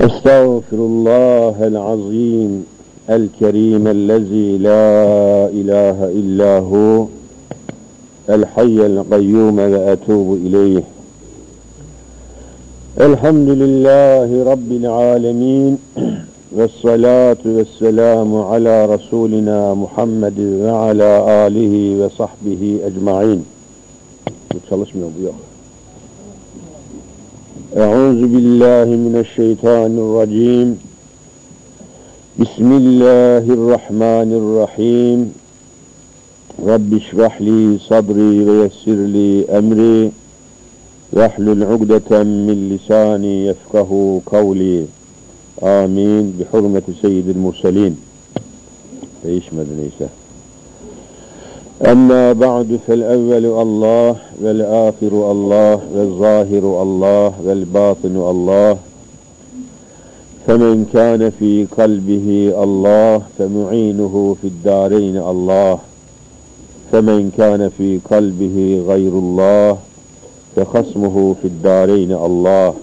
Estağfirullahel azim el kerim ellezî la ilahe illahu el hayyel kayyume ve etûbu ileyh. Elhamdülillahi rabbil alemin vessalatu vesselamu ala rasulina Muhammed ve ala alihi ve sahbihi ecmaîn. Bu çalışmıyor, bu yok. Euzu billahi mineşşeytanirracim. Bismillahirrahmanirrahim. Rabbi şrahli sadri ve yessirli emri vehlul ugdeten min lisani yefkahu kavli. Amin. Bi hurmeti seyyidil murselin. Değişmedi neyse. Amma ba'du fel evvelu Allah vel ahiru Allah vel zahiru Allah vel batinu Allah. Femen kâne fî kalbihi Allah femu'inuhu fi'd-dâreyn Allah. Femen kâne fî kalbihi gayrullah fehasmuhu fi'd-dâreyn Allah.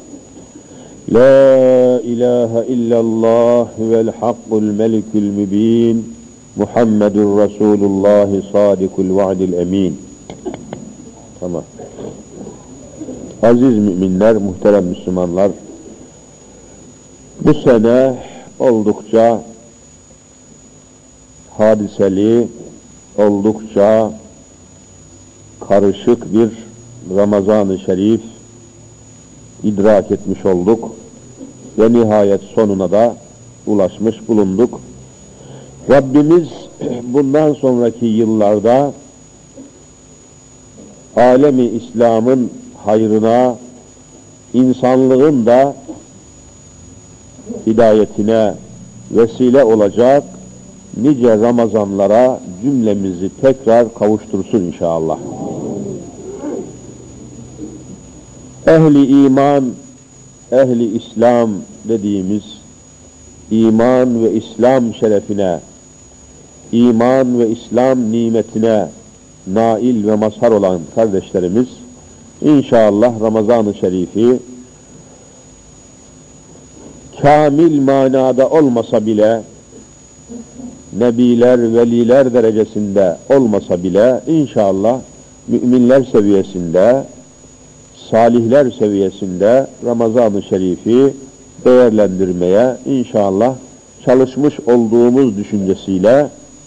La ilahe illallah vel hakkul melikul mübin. Muhammedur Resulullah sadikul vaadil emin. Tamam. Aziz müminler, muhterem Müslümanlar, bu sene oldukça hadiseli, oldukça karışık bir Ramazan-ı Şerif idrak etmiş olduk ve nihayet sonuna da ulaşmış bulunduk. Rabbimiz bundan sonraki yıllarda alemi İslam'ın hayrına, insanlığın da hidayetine vesile olacak nice Ramazanlara cümlemizi tekrar kavuştursun inşallah. Ehli iman, ehli İslam dediğimiz iman ve İslam şerefine, iman ve İslam nimetine nail ve mazhar olan kardeşlerimiz inşallah Ramazan-ı Şerif'i kamil manada olmasa bile, nebiler, veliler derecesinde olmasa bile inşallah müminler seviyesinde, salihler seviyesinde Ramazan-ı Şerif'i değerlendirmeye inşallah çalışmış olduğumuz düşüncesiyle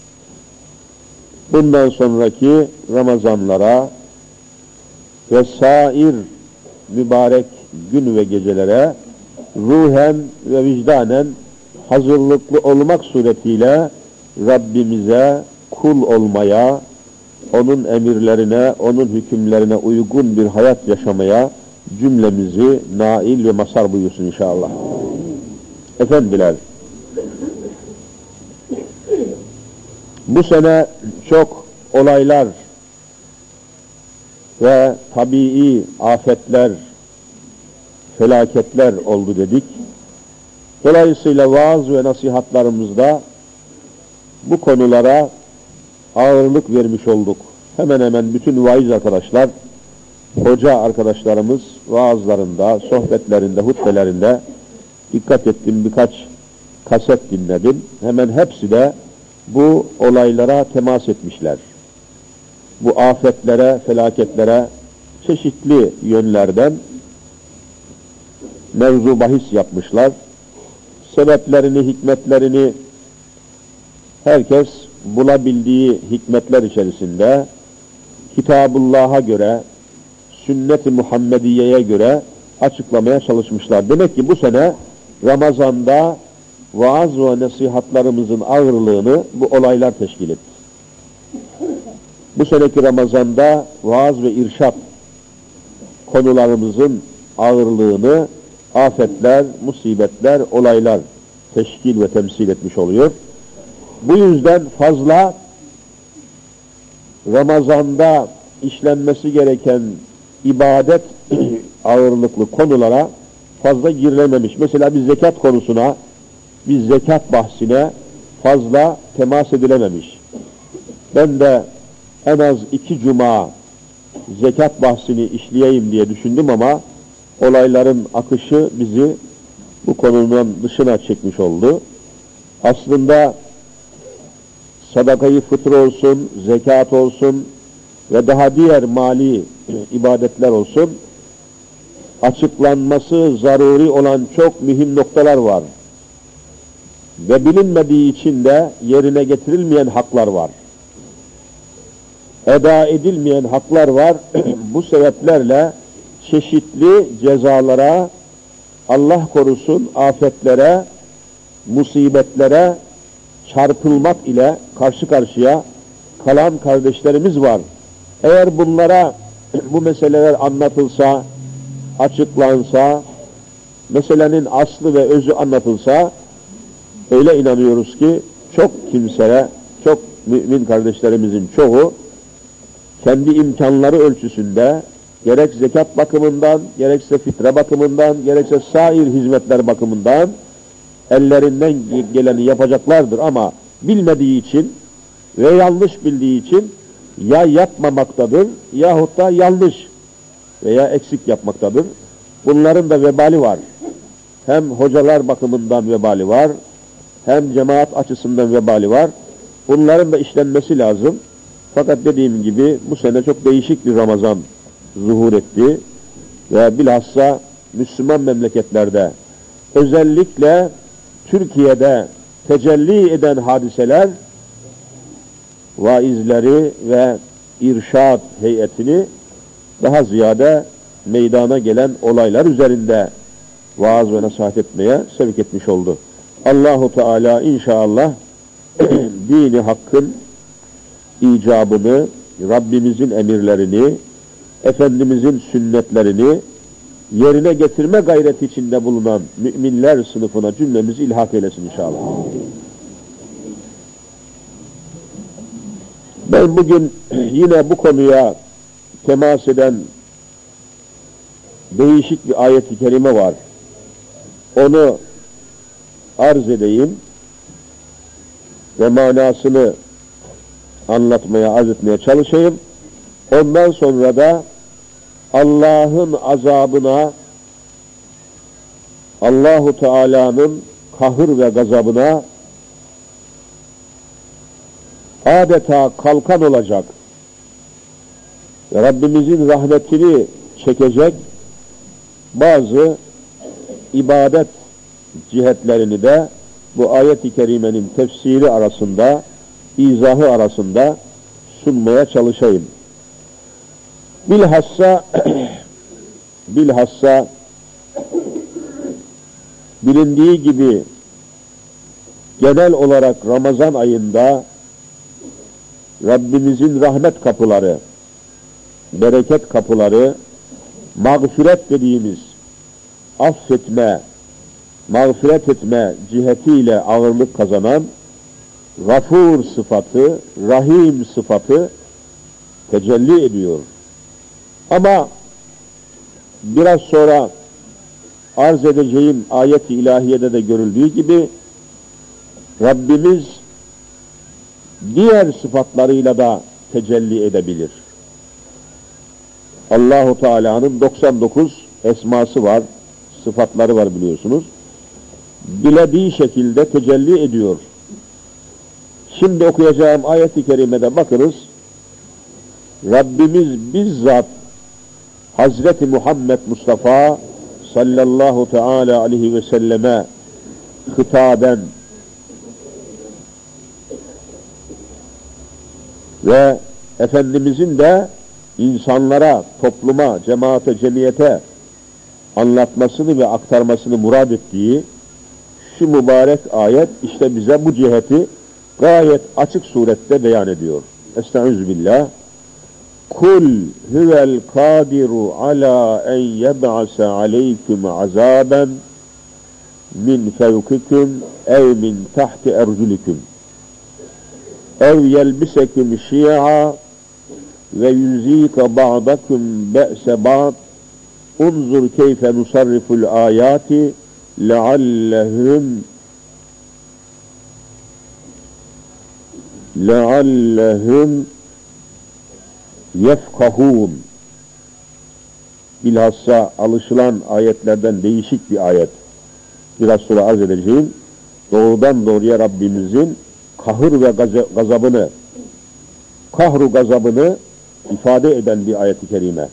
bundan sonraki Ramazanlara ve sair mübarek gün ve gecelere ruhen ve vicdanen hazırlıklı olmak suretiyle Rabbimize kul olmaya, onun emirlerine, onun hükümlerine uygun bir hayat yaşamaya cümlemizi nail ve mazhar buyursun inşallah. Efendiler, bu sene çok olaylar ve tabii afetler, felaketler oldu dedik. Dolayısıyla vaaz ve nasihatlarımızda bu konulara ağırlık vermiş olduk. Hemen hemen bütün vaiz arkadaşlar, hoca arkadaşlarımız vaazlarında, sohbetlerinde, hutbelerinde dikkat ettim, birkaç kaset dinledim. Hemen hepsi de bu olaylara temas etmişler. Bu afetlere, felaketlere çeşitli yönlerden mevzu bahis yapmışlar. Sebeplerini, hikmetlerini herkes bulabildiği hikmetler içerisinde Kitabullah'a göre, Sünnet-i Muhammediye'ye göre açıklamaya çalışmışlar. Demek ki bu sene Ramazan'da vaaz ve nasihatlarımızın ağırlığını bu olaylar teşkil etti. Bu seneki Ramazan'da vaaz ve irşat konularımızın ağırlığını afetler, musibetler, olaylar teşkil ve temsil etmiş oluyor. Bu yüzden fazla Ramazan'da işlenmesi gereken ibadet ağırlıklı konulara fazla girilememiş. Mesela bir zekat konusuna, bir zekat bahsine fazla temas edilememiş. Ben de en az 2 cuma zekat bahsini işleyeyim diye düşündüm ama olayların akışı bizi bu konunun dışına çekmiş oldu. Aslında sadakayı fıtır olsun, zekat olsun ve daha diğer mali ibadetler olsun, açıklanması zaruri olan çok mühim noktalar var. Ve bilinmediği için de yerine getirilmeyen haklar var. Eda edilmeyen haklar var. Bu sebeplerle çeşitli cezalara, Allah korusun afetlere, musibetlere çarpılmak ile karşı karşıya kalan kardeşlerimiz var. Eğer bunlara bu meseleler anlatılsa, açıklansa, meselenin aslı ve özü anlatılsa, öyle inanıyoruz ki çok kimseye, çok mümin kardeşlerimizin çoğu kendi imkanları ölçüsünde gerek zekat bakımından, gerekse fitre bakımından, gerekse sair hizmetler bakımından ellerinden geleni yapacaklardır ama bilmediği için ve yanlış bildiği için ya yapmamaktadır yahut da yanlış veya eksik yapmaktadır. Bunların da vebali var. Hem hocalar bakımından vebali var, hem cemaat açısından vebali var. Bunların da işlenmesi lazım. Fakat dediğim gibi bu sene çok değişik bir Ramazan zuhur etti. Ve bilhassa Müslüman memleketlerde, özellikle Türkiye'de tecelli eden hadiseler, vaizleri ve irşad heyetini daha ziyade meydana gelen olaylar üzerinde vaaz ve nasihat etmeye sevk etmiş oldu. Allahu Teala inşallah dini hakkın icabını, Rabbimizin emirlerini, Efendimizin sünnetlerini yerine getirme gayreti içinde bulunan müminler sınıfına cümlemizi ilhak eylesin inşallah. Ben bugün yine bu konuya temas eden değişik bir ayet-i kerime var. Onu arz edeyim ve manasını anlatmaya, arz etmeye çalışayım. Ondan sonra da Allah'ın azabına, Allahu Teala'nın kahır ve gazabına adeta kalkan olacak, Rabbimizin rahmetini çekecek bazı ibadet cihetlerini de bu ayet-i kerimenin tefsiri arasında, izahı arasında sunmaya çalışayım. Bilhassa bilindiği gibi genel olarak Ramazan ayında Rabbimizin rahmet kapıları, bereket kapıları, mağfiret dediğimiz affetme, mağfiret etme cihetiyle ağırlık kazanan Gafur sıfatı, Rahim sıfatı tecelli ediyor. Ama biraz sonra arz edeceğim ayet-i ilahiyede de görüldüğü gibi Rabbimiz diğer sıfatlarıyla da tecelli edebilir. Allahu Teala'nın 99 esması var, sıfatları var biliyorsunuz. Dilediği şekilde tecelli ediyor. Şimdi okuyacağım ayet-i kerimede bakınız, Rabbimiz bizzat Hazreti Muhammed Mustafa sallallahu teala aleyhi ve selleme hitaben ve Efendimizin de insanlara, topluma, cemaate, cemiyete anlatmasını ve aktarmasını murad ettiği şu mübarek ayet işte bize bu ciheti gayet açık surette beyan ediyor. Estağfirullah. Kul huvel kadiru ala en yeb'ase aleykum azaben min fevkikum ev min tahti erculikum ev yelbisekum şi'a ve yuzika ba'dakum be'se ba'd unzur keyfe nusarriful ayati leallehum yefkahun. Bilhassa alışılan ayetlerden değişik bir ayet. biraz sonra arz edeceğim, doğrudan doğruya Rabbimizin kahır ve gazabını, kahru gazabını ifade eden bir ayet-i kerime.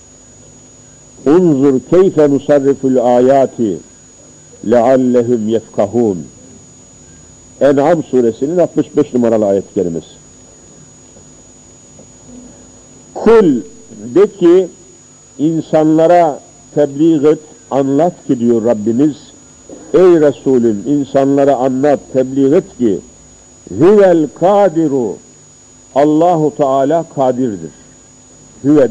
Unzur keyfe nusarriful ayati leallehum yefkahun. En'am suresinin 65 numaralı ayet-i kerimesi. Kul, de ki insanlara tebliğ et, anlat ki diyor Rabbimiz, ey Resulüm insanlara anlat, tebliğ et ki huvel kadiru, Allahu Teala kadirdir. Hüve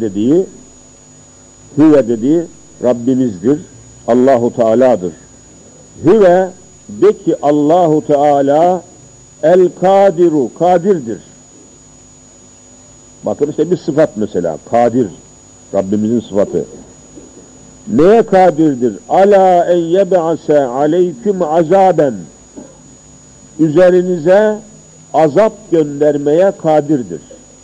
dediği Rabbimizdir, Allahu Teala'dır. Hüve, de ki Allahu Teala el kadiru, kadirdir. Bakın işte bir sıfat mesela, kadir, Rabbimizin sıfatı. Neye kadirdir? Ala en yeb'ase aleyküm azaben. Üzerinize azap göndermeye kadirdir.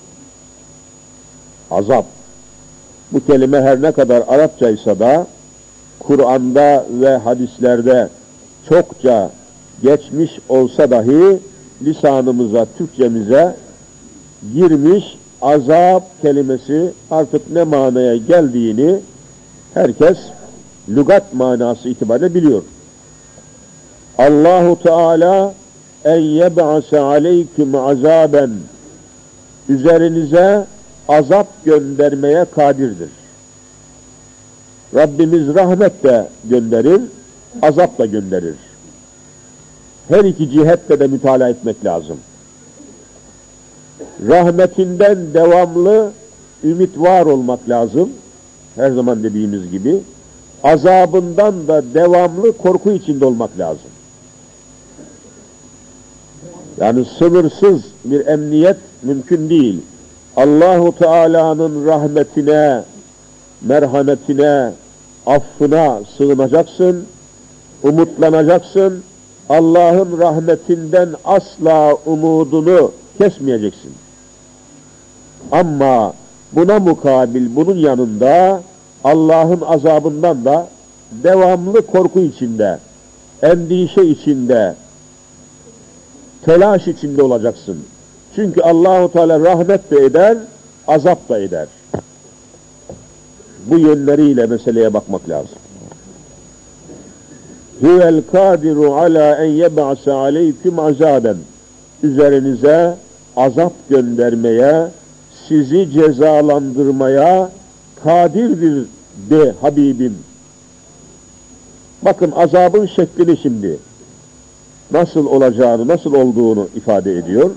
Azap. Bu kelime her ne kadar Arapçaysa da Kur'an'da ve hadislerde çokça geçmiş olsa dahi lisanımıza, Türkçemize girmiş, azap kelimesi artık ne manaya geldiğini herkes lügat manası itibariyle biliyor. Allahu Teala en yeb'ase aleyküm azaben, üzerinize azap göndermeye kadirdir. Rabbimiz rahmet de gönderir, azap da gönderir. Her iki cihette de mütalaa etmek lazım. Rahmetinden devamlı ümit var olmak lazım. Her zaman dediğimiz gibi. Azabından da devamlı korku içinde olmak lazım. Yani sınırsız bir emniyet mümkün değil. Allahu Teala'nın rahmetine, merhametine, affına sığınacaksın, umutlanacaksın. Allah'ın rahmetinden asla umudunu kesmeyeceksin. Ama buna mukabil, bunun yanında Allah'ın azabından da devamlı korku içinde, endişe içinde, telaş içinde olacaksın. Çünkü Allahu Teala rahmet de eder, azap da eder. Bu yönleriyle meseleye bakmak lazım. Huvel kadiru ala en yeb'ase aleyküm azaben. Üzerinize azap göndermeye, sizi cezalandırmaya kadirdir de Habibim. Bakın azabın şeklini şimdi nasıl olacağını, nasıl olduğunu ifade ediyor.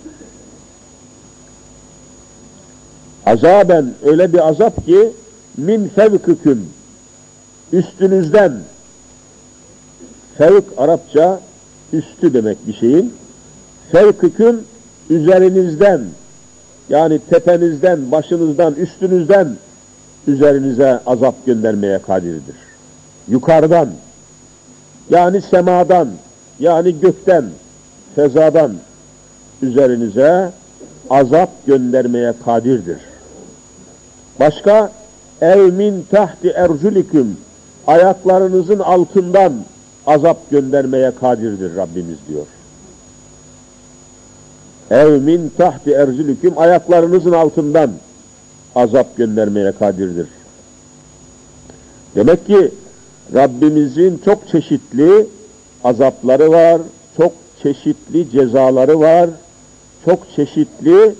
Azaben, öyle bir azap ki min fevküküm, üstünüzden. Fevk Arapça üstü demek bir şeyin. Fevküküm, üzerinizden, yani tepenizden, başınızdan, üstünüzden üzerinize azap göndermeye kadirdir. Yukarıdan, yani semadan, yani gökten, fezadan üzerinize azap göndermeye kadirdir. Başka, ev min tahti erculiküm, ayaklarınızın altından azap göndermeye kadirdir Rabbimiz diyor. Ev min tahti erculiküm, ayaklarınızın altından azap göndermeye kadirdir. Demek ki Rabbimizin çok çeşitli azapları var, çok çeşitli cezaları var, çok çeşitli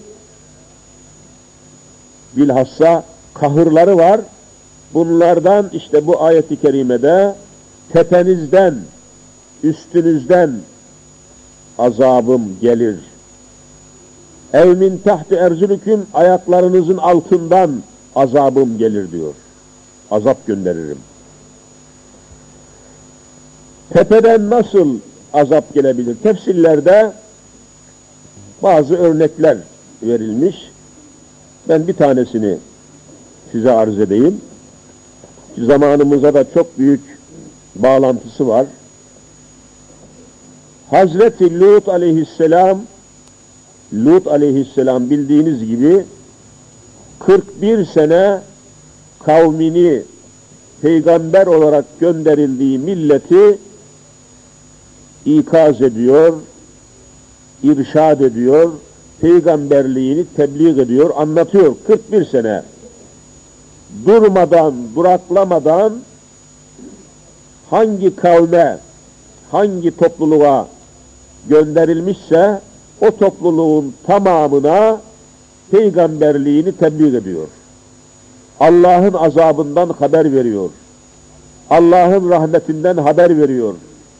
bilhassa kahırları var. Bunlardan işte bu ayet-i kerimede tepenizden, üstünüzden azabım gelir. Ev min tahti ercülüküm, ayaklarınızın altından azabım gelir diyor. Azap gönderirim. Tepeden nasıl azap gelebilir? Tefsirlerde bazı örnekler verilmiş. Ben bir tanesini size arz edeyim. Zamanımıza da çok büyük bağlantısı var. Hazreti Lut aleyhisselam bildiğiniz gibi 41 sene kavmini peygamber olarak gönderildiği milleti ikaz ediyor, irşad ediyor, peygamberliğini tebliğ ediyor, anlatıyor 41 sene. Durmadan, duraklamadan hangi kavme, hangi topluluğa gönderilmişse o topluluğun tamamına peygamberliğini tebliğ ediyor. Allah'ın azabından haber veriyor. Allah'ın rahmetinden haber veriyor.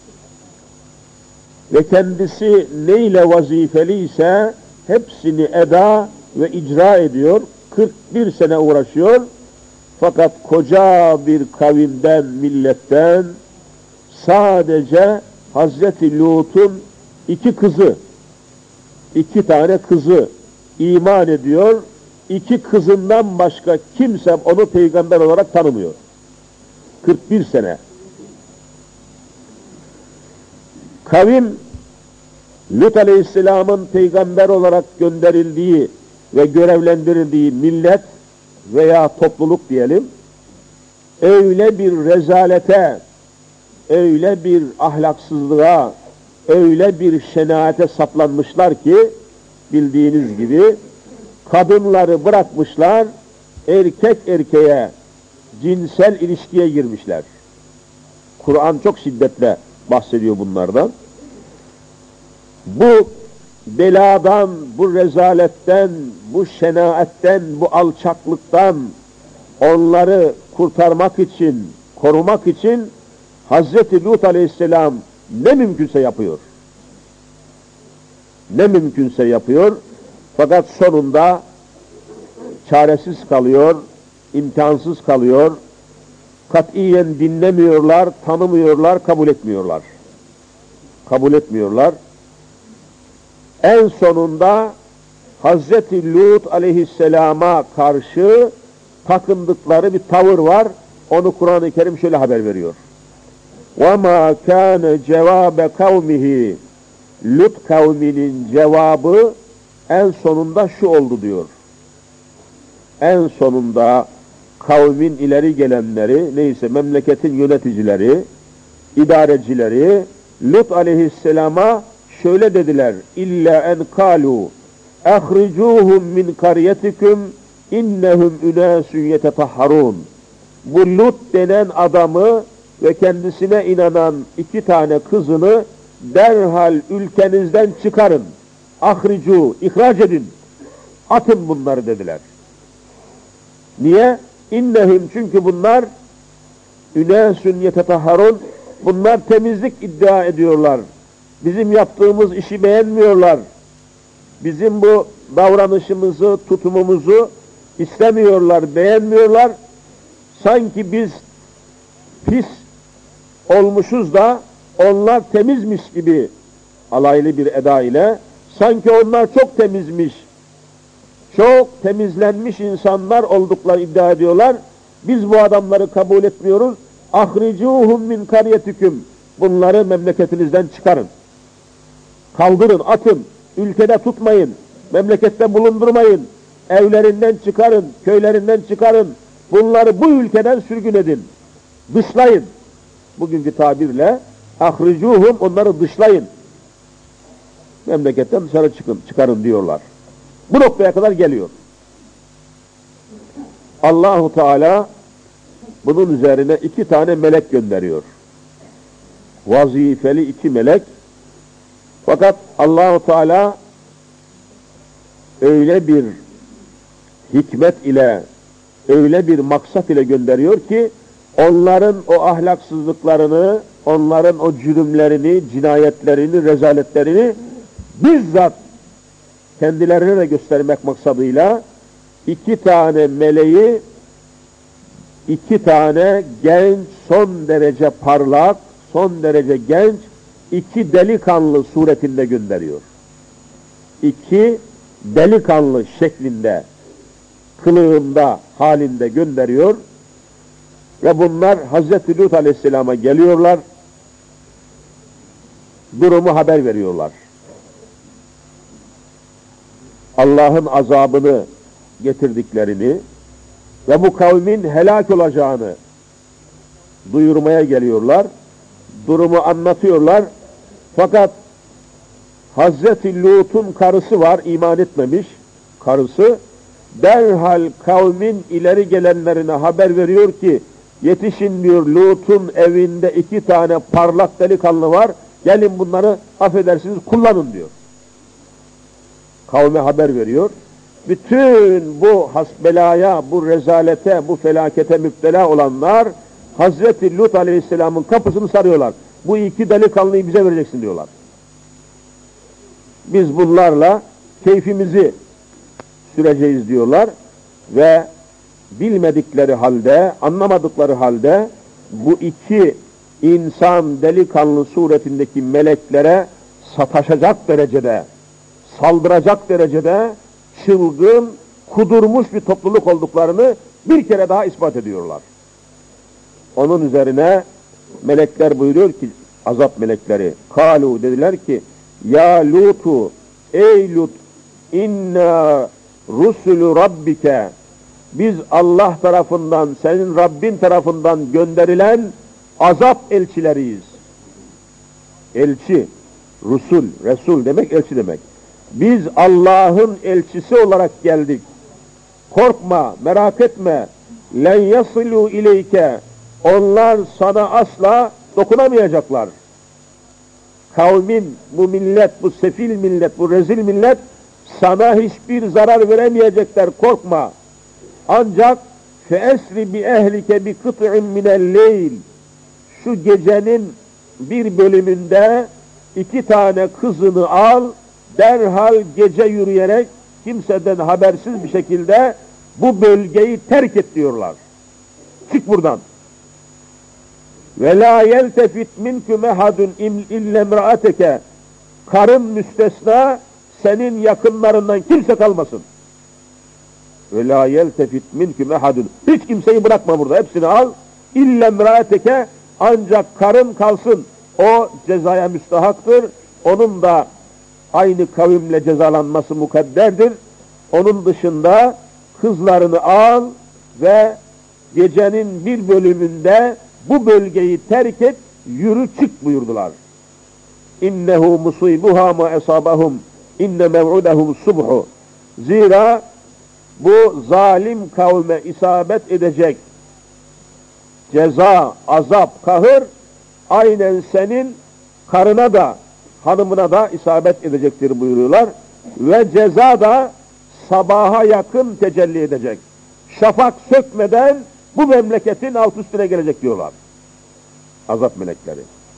Ve kendisi neyle vazifeliyse hepsini eda ve icra ediyor. 41 sene uğraşıyor. Fakat koca bir kavimden, milletten sadece Hazreti Lut'un 2 kızı, 2 tane kızı iman ediyor. 2 kızından başka kimse onu peygamber olarak tanımıyor. 41 sene. Kavim, Lut Aleyhisselam'ın peygamber olarak gönderildiği ve görevlendirildiği millet veya topluluk diyelim, öyle bir rezalete, öyle bir ahlaksızlığa, öyle bir şenaate saplanmışlar ki, bildiğiniz gibi, kadınları bırakmışlar, erkek erkeğe cinsel ilişkiye girmişler. Kur'an çok şiddetle bahsediyor bunlardan. Bu beladan, bu rezaletten, bu şenaatten, bu alçaklıktan onları kurtarmak için, korumak için Hazreti Lut Aleyhisselam ne mümkünse yapıyor. Ne mümkünse yapıyor. Fakat sonunda çaresiz kalıyor, imkansız kalıyor. Katiyen dinlemiyorlar, tanımıyorlar, kabul etmiyorlar. Kabul etmiyorlar. En sonunda Hazreti Lut Aleyhisselam'a karşı takındıkları bir tavır var. Onu Kur'an-ı Kerim şöyle haber veriyor. وَمَا كَانَ جَوَابَ قَوْمِهِ Lut kavminin cevabı en sonunda şu oldu diyor. En sonunda kavmin ileri gelenleri, neyse memleketin yöneticileri, idarecileri Lut Aleyhisselam'a şöyle dediler. İlla en kalu ahricuhum min qaryatikum innehum unasun yetetahharun. Bu Lut denen adamı ve kendisine inanan 2 tane kızını derhal ülkenizden çıkarın. Ahricu, ihraç edin. Atın bunları dediler. Niye? İnnehum, çünkü bunlar unasun yetetahharun. Bunlar temizlik iddia ediyorlar. Bizim yaptığımız işi beğenmiyorlar. Bizim bu davranışımızı, tutumumuzu istemiyorlar, beğenmiyorlar. Sanki biz pis olmuşuz da onlar temizmiş gibi alaylı bir eda ile, sanki onlar çok temizmiş, çok temizlenmiş insanlar oldukları iddia ediyorlar. Biz bu adamları kabul etmiyoruz. Ahricuhum min karyetikum. Bunları memleketinizden çıkarın. Kaldırın, atın. Ülkede tutmayın. Memlekette bulundurmayın. Evlerinden çıkarın, köylerinden çıkarın. Bunları bu ülkeden sürgün edin. Dışlayın. Bugünkü tabirle ahricuhum, onları dışlayın. Memleketten dışarı çıkarın diyorlar. Bu noktaya kadar geliyor. Allahu Teala bunun üzerine 2 tane melek gönderiyor. Vazifeli 2 melek. Fakat Allahu Teala öyle bir hikmet ile, öyle bir maksat ile gönderiyor ki onların o ahlaksızlıklarını, onların o cürümlerini, cinayetlerini, rezaletlerini bizzat kendilerine de göstermek maksadıyla 2 tane meleği, 2 tane genç, son derece parlak, son derece genç 2 delikanlı suretinde gönderiyor. 2 delikanlı şeklinde, kılığında, halinde gönderiyor. Ve bunlar Hazreti Lut Aleyhisselam'a geliyorlar. Durumu haber veriyorlar. Allah'ın azabını getirdiklerini ve bu kavmin helak olacağını duyurmaya geliyorlar. Durumu anlatıyorlar. Fakat Hazreti Lut'un karısı var, iman etmemiş karısı. Derhal kavmin ileri gelenlerine haber veriyor ki, yetişin diyor, Lut'un evinde 2 tane parlak delikanlı var, gelin bunları affedersiniz kullanın diyor. Kavme haber veriyor. Bütün bu hasbelaya, bu rezalete, bu felakete müptela olanlar Hazreti Lut Aleyhisselam'ın kapısını sarıyorlar. Bu 2 delikanlıyı bize vereceksin diyorlar. Biz bunlarla keyfimizi süreceğiz diyorlar ve bilmedikleri halde, anlamadıkları halde bu 2 insan delikanlı suretindeki meleklere sataşacak derecede, saldıracak derecede çılgın, kudurmuş bir topluluk olduklarını bir kere daha ispat ediyorlar. Onun üzerine melekler buyuruyor ki, azap melekleri, kalu dediler ki, ya Lutu, ey Lut, inna rusulü rabbike, biz Allah tarafından, senin Rabbin tarafından gönderilen azap elçileriyiz. Elçi, Resul demek, elçi demek. Biz Allah'ın elçisi olarak geldik. Korkma, merak etme. Len yasilu ileyke. Onlar sana asla dokunamayacaklar. Kavmin, bu millet, bu sefil millet, bu rezil millet sana hiçbir zarar veremeyecekler, korkma. Ancak feesri bi ehlike bi kıt'in minel leyl. Şu gecenin bir bölümünde 2 tane kızını al, derhal gece yürüyerek kimseden habersiz bir şekilde bu bölgeyi terk et diyorlar. Çık buradan. Ve la yeltefit minkum ehadun illa imraateke. Karın müstesna, senin yakınlarından kimse kalmasın. Ve la yeltefit minkum ehadun. Hiç kimseyi bırakma burada. Hepsini al. İlla imraateke, ancak karın kalsın. O cezaya müstahaktır. Onun da aynı kavimle cezalanması mukadderdir. Onun dışında kızlarını al ve gecenin bir bölümünde bu bölgeyi terk et, yürü çık buyurdular. İnnehu musibuha ma esabahum inne mev'udahum subhu. Zira bu zalim kavme isabet edecek ceza, azap, kahır aynen senin karına da, hanımına da isabet edecektir buyuruyorlar. Ve ceza da sabaha yakın tecelli edecek. Şafak sökmeden bu memleketin alt üstüne gelecek diyorlar. Azap melekleri.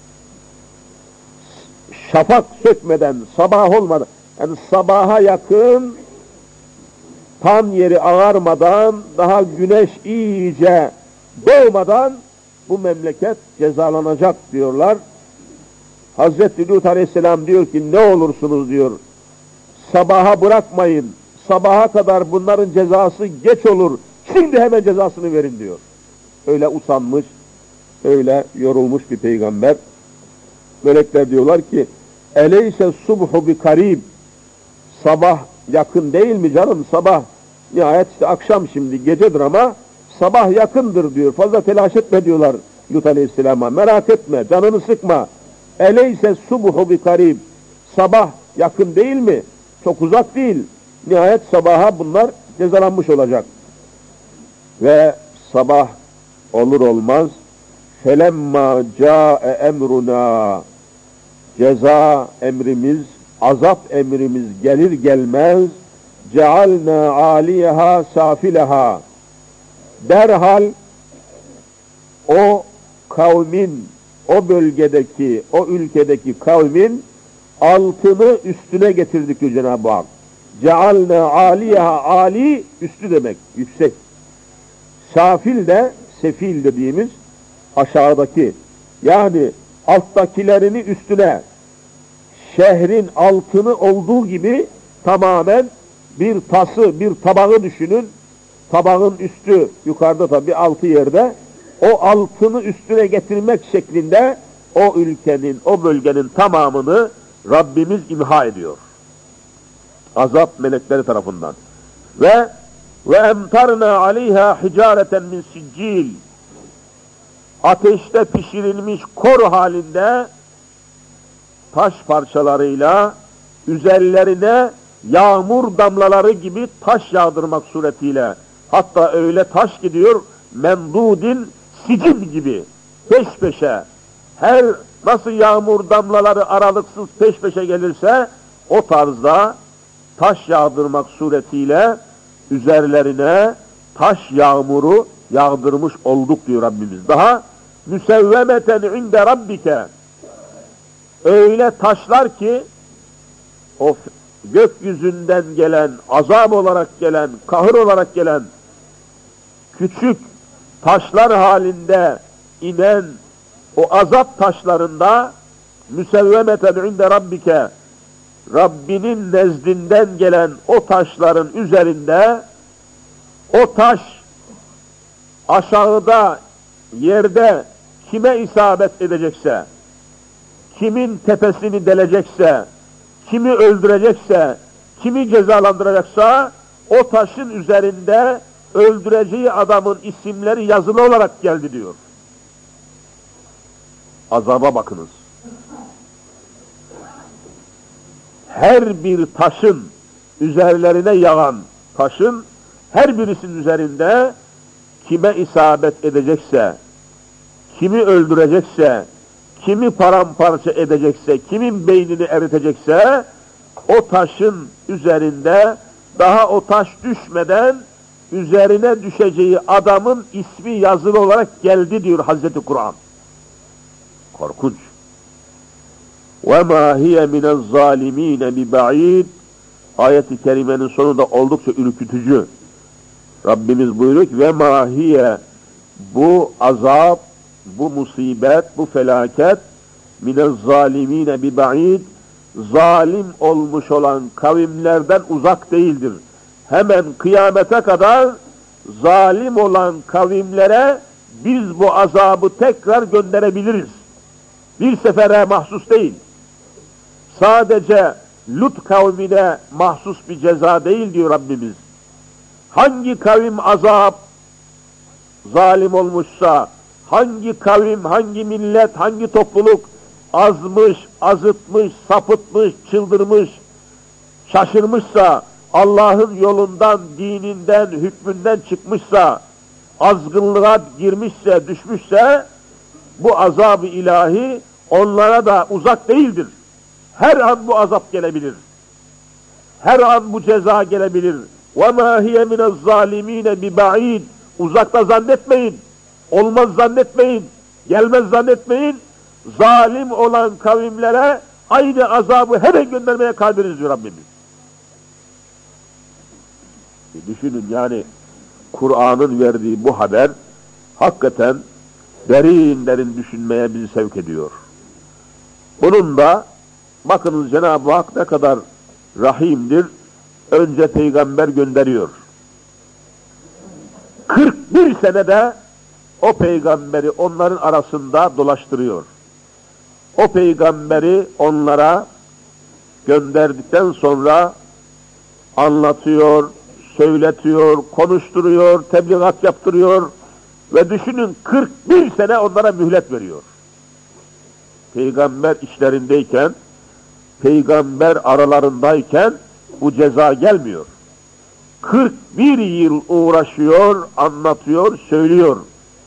Şafak sökmeden, sabah olmadan, yani sabaha yakın, tam yeri ağarmadan, daha güneş iyice doğmadan bu memleket cezalanacak diyorlar. Hazreti Lut Aleyhisselam diyor ki, ne olursunuz diyor, sabaha bırakmayın, sabaha kadar bunların cezası geç olur, şimdi hemen cezasını verin diyor. Öyle usanmış, öyle yorulmuş bir peygamber. Melekler diyorlar ki, eleyse subhu bi karib, sabah yakın değil mi canım, sabah nihayet işte akşam, şimdi gecedir ama sabah yakındır diyor, fazla telaş etme diyorlar Lut Aleyhisselam'a, merak etme, canını sıkma. Eleyse subhu bi karib, sabah yakın değil mi, çok uzak değil, nihayet sabaha bunlar cezalanmış olacak. Ve sabah olur olmaz, felemma câe emruna, ceza emrimiz, azap emrimiz gelir gelmez, cealna aliyeha safileha, derhal o kavmin, o bölgedeki, o ülkedeki kavmin altını üstüne getirdik diyor Cenab-ı Hak. Cealna aliyeha, ali üstü demek, yüksek. Safil de, sefil dediğimiz aşağıdaki, yani alttakilerini üstüne, şehrin altını olduğu gibi tamamen bir tası, bir tabağı düşünün. Tabağın üstü yukarıda, tabi altı yerde. O altını üstüne getirmek şeklinde o ülkenin, o bölgenin tamamını Rabbimiz imha ediyor. Azap melekleri tarafından. Ve emtarna aleyha hicareten min siccil, ateşte pişirilmiş kor halinde taş parçalarıyla üzerlerine yağmur damlaları gibi taş yağdırmak suretiyle, hatta öyle taş gidiyor, memdudin sicil gibi peş peşe, her nasıl yağmur damlaları aralıksız peş peşe gelirse, o tarzda taş yağdırmak suretiyle üzerlerine taş yağmuru yağdırmış olduk diyor Rabbimiz. Daha müsevvemeten inde rabbike, öyle taşlar ki o gökyüzünden gelen, azap olarak gelen, kahır olarak gelen küçük taşlar halinde inen o azap taşlarında müsevvemeten inde rabbike, Rabbinin nezdinden gelen o taşların üzerinde, o taş aşağıda yerde kime isabet edecekse, kimin tepesini delecekse, kimi öldürecekse, kimi cezalandıracaksa, o taşın üzerinde öldüreceği adamın isimleri yazılı olarak geldi diyor. Azaba bakınız. Her bir taşın üzerlerine yağan taşın her birisinin üzerinde kime isabet edecekse, kimi öldürecekse, kimi paramparça edecekse, kimin beynini eritecekse, o taşın üzerinde daha o taş düşmeden üzerine düşeceği adamın ismi yazılı olarak geldi diyor Hazreti Kur'an. Korkunç. وَمَا هِيَ مِنَ الظَّالِم۪ينَ بِبَعِيدٍ, ayet-i kerimenin sonunda oldukça ürkütücü. Rabbimiz buyuruyor ki وَمَا هِيَ, bu azap, bu musibet, bu felaket مِنَ الظَّالِم۪ينَ بِبَعِيدٍ, zalim olmuş olan kavimlerden uzak değildir. Hemen kıyamete kadar zalim olan kavimlere biz bu azabı tekrar gönderebiliriz. Bir sefere mahsus değil. Sadece Lut kavmine mahsus bir ceza değil diyor Rabbimiz. Hangi kavim azap, zalim olmuşsa, hangi kavim, hangi millet, hangi topluluk azmış, azıtmış, sapıtmış, çıldırmış, şaşırmışsa, Allah'ın yolundan, dininden, hükmünden çıkmışsa, azgınlığa girmişse, düşmüşse, bu azab-ı ilahi onlara da uzak değildir. Her an bu azap gelebilir. Her an bu ceza gelebilir. وَمَا هِيَ مِنَ الظَّالِم۪ينَ بِبَعِيدٍ, uzakta zannetmeyin, olmaz zannetmeyin, gelmez zannetmeyin. Zalim olan kavimlere aynı azabı hemen göndermeye kadiriz diyor Rabbimiz. Düşünün yani, Kur'an'ın verdiği bu haber hakikaten derin düşünmeye bizi sevk ediyor. Bunun da bakınız Cenab-ı Hak ne kadar rahimdir. Önce peygamber gönderiyor. 41 senede o peygamberi onların arasında dolaştırıyor. O peygamberi onlara gönderdikten sonra anlatıyor, söyletiyor, konuşturuyor, tebliğat yaptırıyor ve düşünün 41 sene onlara mühlet veriyor. Peygamber işlerindeyken, peygamber aralarındayken bu ceza gelmiyor. 41 yıl uğraşıyor, anlatıyor, söylüyor.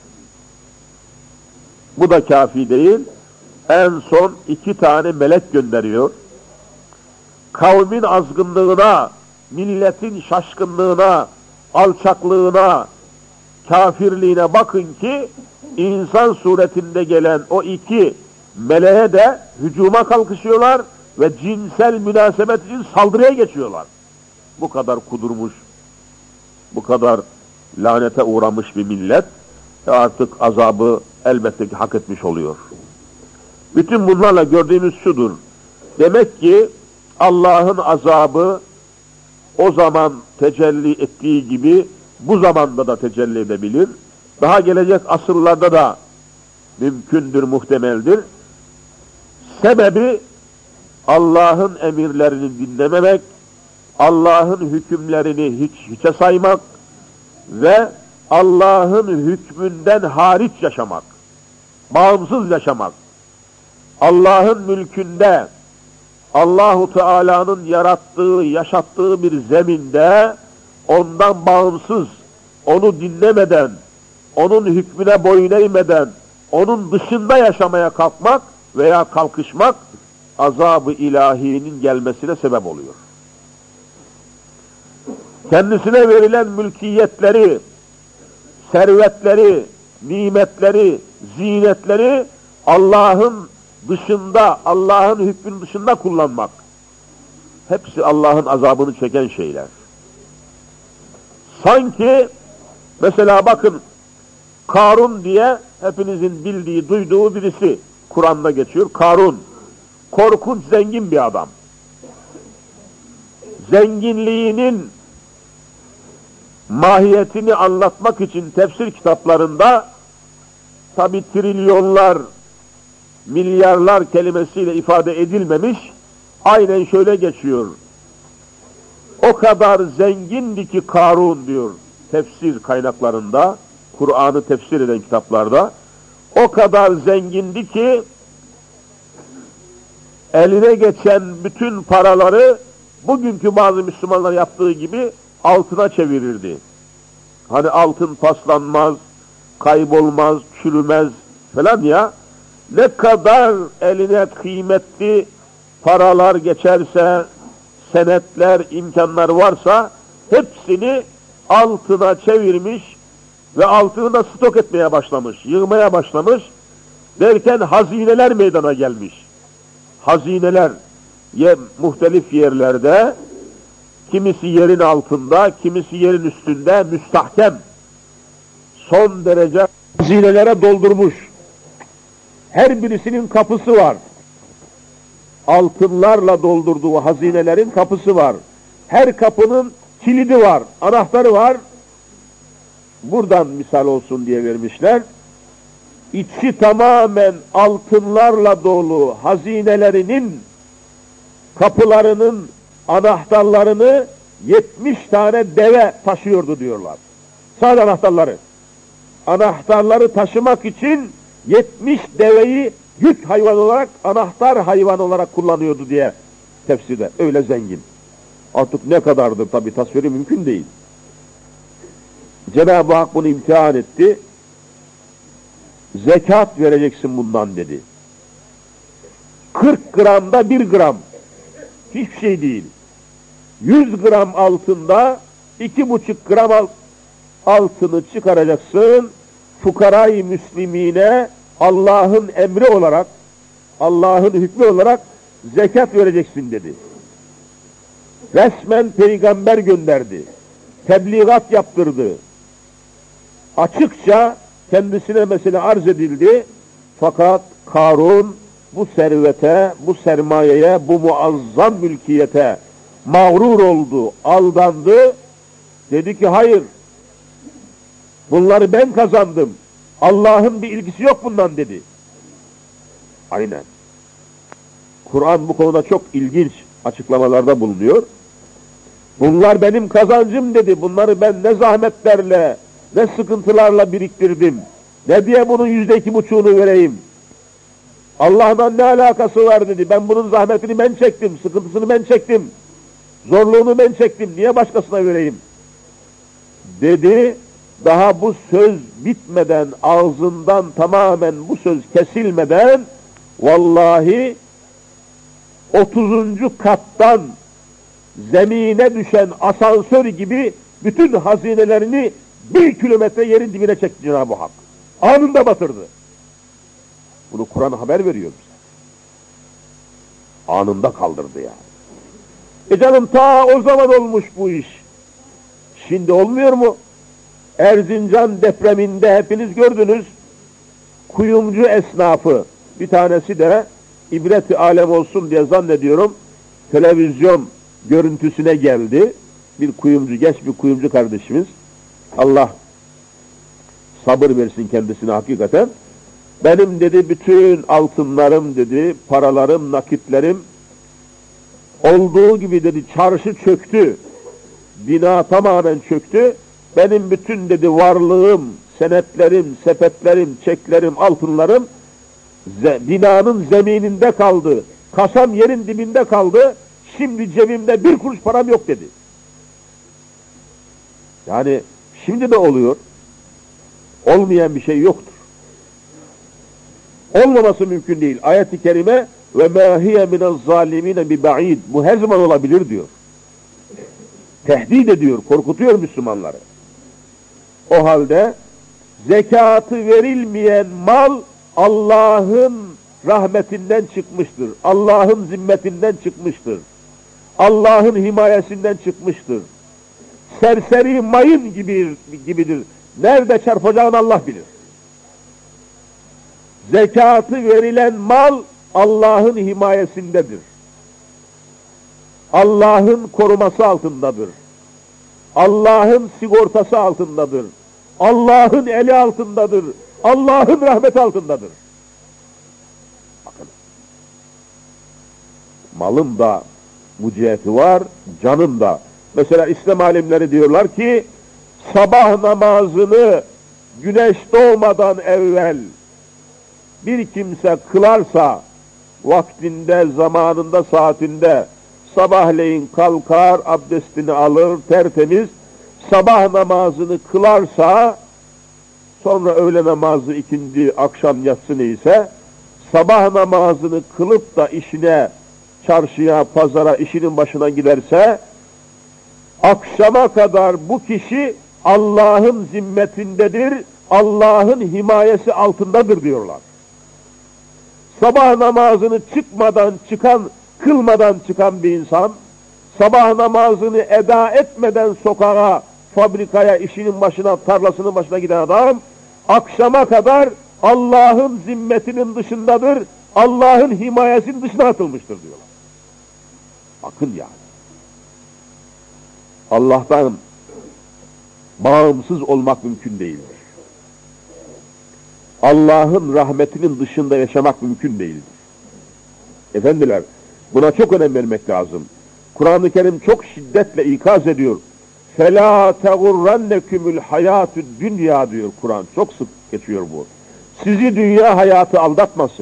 Bu da kafi değil. En son 2 tane melek gönderiyor. Kavmin azgınlığına, milletin şaşkınlığına, alçaklığına, kafirliğine bakın ki insan suretinde gelen o 2 meleğe de hücuma kalkışıyorlar ve cinsel münasebet için saldırıya geçiyorlar. Bu kadar kudurmuş, bu kadar lanete uğramış bir millet artık azabı elbette ki hak etmiş oluyor. Bütün bunlarla gördüğümüz şudur. Demek ki Allah'ın azabı o zaman tecelli ettiği gibi bu zamanda da tecelli edebilir. Daha gelecek asırlarda da mümkündür, muhtemeldir. Sebebi Allah'ın emirlerini dinlememek, Allah'ın hükümlerini hiçe saymak ve Allah'ın hükmünden hariç yaşamak, bağımsız yaşamak. Allah'ın mülkünde, Allahu Teala'nın yarattığı, yaşattığı bir zeminde ondan bağımsız, onu dinlemeden, onun hükmüne boyun eğmeden, onun dışında yaşamaya kalkmak veya kalkışmak azab-ı ilahinin gelmesine sebep oluyor. Kendisine verilen mülkiyetleri, servetleri, nimetleri, zinetleri Allah'ın dışında, Allah'ın hükmünün dışında kullanmak. Hepsi Allah'ın azabını çeken şeyler. Sanki, mesela bakın, Karun diye hepinizin bildiği, duyduğu birisi Kur'an'da geçiyor. Karun, korkunç zengin bir adam. Zenginliğinin mahiyetini anlatmak için tefsir kitaplarında tabi trilyonlar, milyarlar kelimesiyle ifade edilmemiş, aynen şöyle geçiyor. O kadar zengindi ki Karun diyor tefsir kaynaklarında, Kur'an'ı tefsir eden kitaplarda, o kadar zengindi ki eline geçen bütün paraları bugünkü bazı Müslümanlar yaptığı gibi altına çevirirdi. Hani altın paslanmaz, kaybolmaz, çürümez falan ya. Ne kadar eline kıymetli paralar geçerse, senetler, imkanlar varsa hepsini altına çevirmiş ve altını da stok etmeye başlamış, yığmaya başlamış. Derken hazineler meydana gelmiş. Hazineler muhtelif yerlerde, kimisi yerin altında, kimisi yerin üstünde müstahkem. Son derece hazinelere doldurmuş. Her birisinin kapısı var. Altınlarla doldurduğu hazinelerin kapısı var. Her kapının kilidi var, anahtarı var. Buradan misal olsun diye vermişler. İçi tamamen altınlarla dolu hazinelerinin kapılarının anahtarlarını 70 tane deve taşıyordu diyorlar. Sadece anahtarları. Anahtarları taşımak için 70 deveyi yük hayvan olarak, anahtar hayvan olarak kullanıyordu diye tefsirde. Öyle zengin. Artık ne kadardır tabi tasviri mümkün değil. Cenab-ı Hak bunu imtihan etti. Zekat vereceksin bundan dedi. 40 gramda 1 gram. Hiçbir şey değil. 100 gram altında 2,5 gram altını çıkaracaksın. Fukara-i müslimine Allah'ın emri olarak, Allah'ın hükmü olarak zekat vereceksin dedi. Resmen peygamber gönderdi. Tebliğat yaptırdı. Açıkça kendisine mesele arz edildi. Fakat Karun bu servete, bu sermayeye, bu muazzam mülkiyete mağrur oldu, aldandı. Dedi ki hayır, bunları ben kazandım. Allah'ın bir ilgisi yok bundan dedi. Aynen. Kur'an bu konuda çok ilginç açıklamalarda bulunuyor. Bunlar benim kazancım dedi. Bunları ben ne zahmetlerle, ne sıkıntılarla biriktirdim. Ne diye bunun %2,5'unu vereyim. Allah'dan ne alakası var dedi. Ben bunun zahmetini ben çektim, sıkıntısını ben çektim. Zorluğunu ben çektim. Niye başkasına vereyim? Dedi. Daha bu söz bitmeden, ağzından tamamen bu söz kesilmeden, vallahi 30. kattan zemine düşen asansör gibi bütün hazinelerini 1 kilometre yerin dibine çekti Cenab-ı Hak. Anında batırdı. Bunu Kur'an haber veriyor bize. Anında kaldırdı yani. Canım ta o zaman olmuş bu iş. Şimdi olmuyor mu? Erzincan depreminde hepiniz gördünüz. Kuyumcu esnafı, bir tanesi de ibret-i alem olsun diye zannediyorum televizyon görüntüsüne geldi. Bir kuyumcu, genç bir kuyumcu kardeşimiz. Allah sabır versin kendisine hakikaten. Benim dedi bütün altınlarım dedi, paralarım, nakitlerim olduğu gibi dedi çarşı çöktü. Bina tamamen çöktü. Benim bütün dedi varlığım, senetlerim, sepetlerim, çeklerim, altınlarım binanın zemininde kaldı. Kasam yerin dibinde kaldı, şimdi cebimde bir kuruş param yok dedi. Yani şimdi de oluyor. Olmayan bir şey yoktur. Olmaması mümkün değil. Ayet-i kerime ve mâ hiye minezzâlimîne biba'id. Bu her zaman olabilir diyor. Tehdit ediyor, korkutuyor Müslümanları. O halde zekatı verilmeyen mal Allah'ın rahmetinden çıkmıştır. Allah'ın zimmetinden çıkmıştır. Allah'ın himayesinden çıkmıştır. Serseri mayın gibidir. Nerede çarpacağını Allah bilir. Zekatı verilen mal Allah'ın himayesindedir. Allah'ın koruması altındadır. Allah'ın sigortası altındadır. Allah'ın eli altındadır. Allah'ın rahmeti altındadır. Bakın. Malın da muciheti var, canın da. Mesela İslam alimleri diyorlar ki, sabah namazını güneş doğmadan evvel bir kimse kılarsa, vaktinde, zamanında, saatinde, sabahleyin kalkar, abdestini alır, tertemiz, sabah namazını kılarsa, sonra öğle namazı, ikindi, akşam yatsı neyse, sabah namazını kılıp da işine, çarşıya, pazara, işinin başına giderse, akşama kadar bu kişi Allah'ın zimmetindedir, Allah'ın himayesi altındadır diyorlar. Sabah namazını kılmadan çıkan bir insan, sabah namazını eda etmeden sokağa, fabrikaya, işinin başına, tarlasının başına giden adam, akşama kadar Allah'ın zimmetinin dışındadır, Allah'ın himayesinin dışına atılmıştır diyorlar. Bakın yani. Allah'tan bağımsız olmak mümkün değildir. Allah'ın rahmetinin dışında yaşamak mümkün değildir. Efendiler, buna çok önem vermek lazım. Kur'an-ı Kerim çok şiddetle ikaz ediyor. فَلَا تَغُرَّنَّكُمُ الْحَيَاتُ dünya diyor Kur'an. Çok sık geçiyor bu. Sizi dünya hayatı aldatmasın.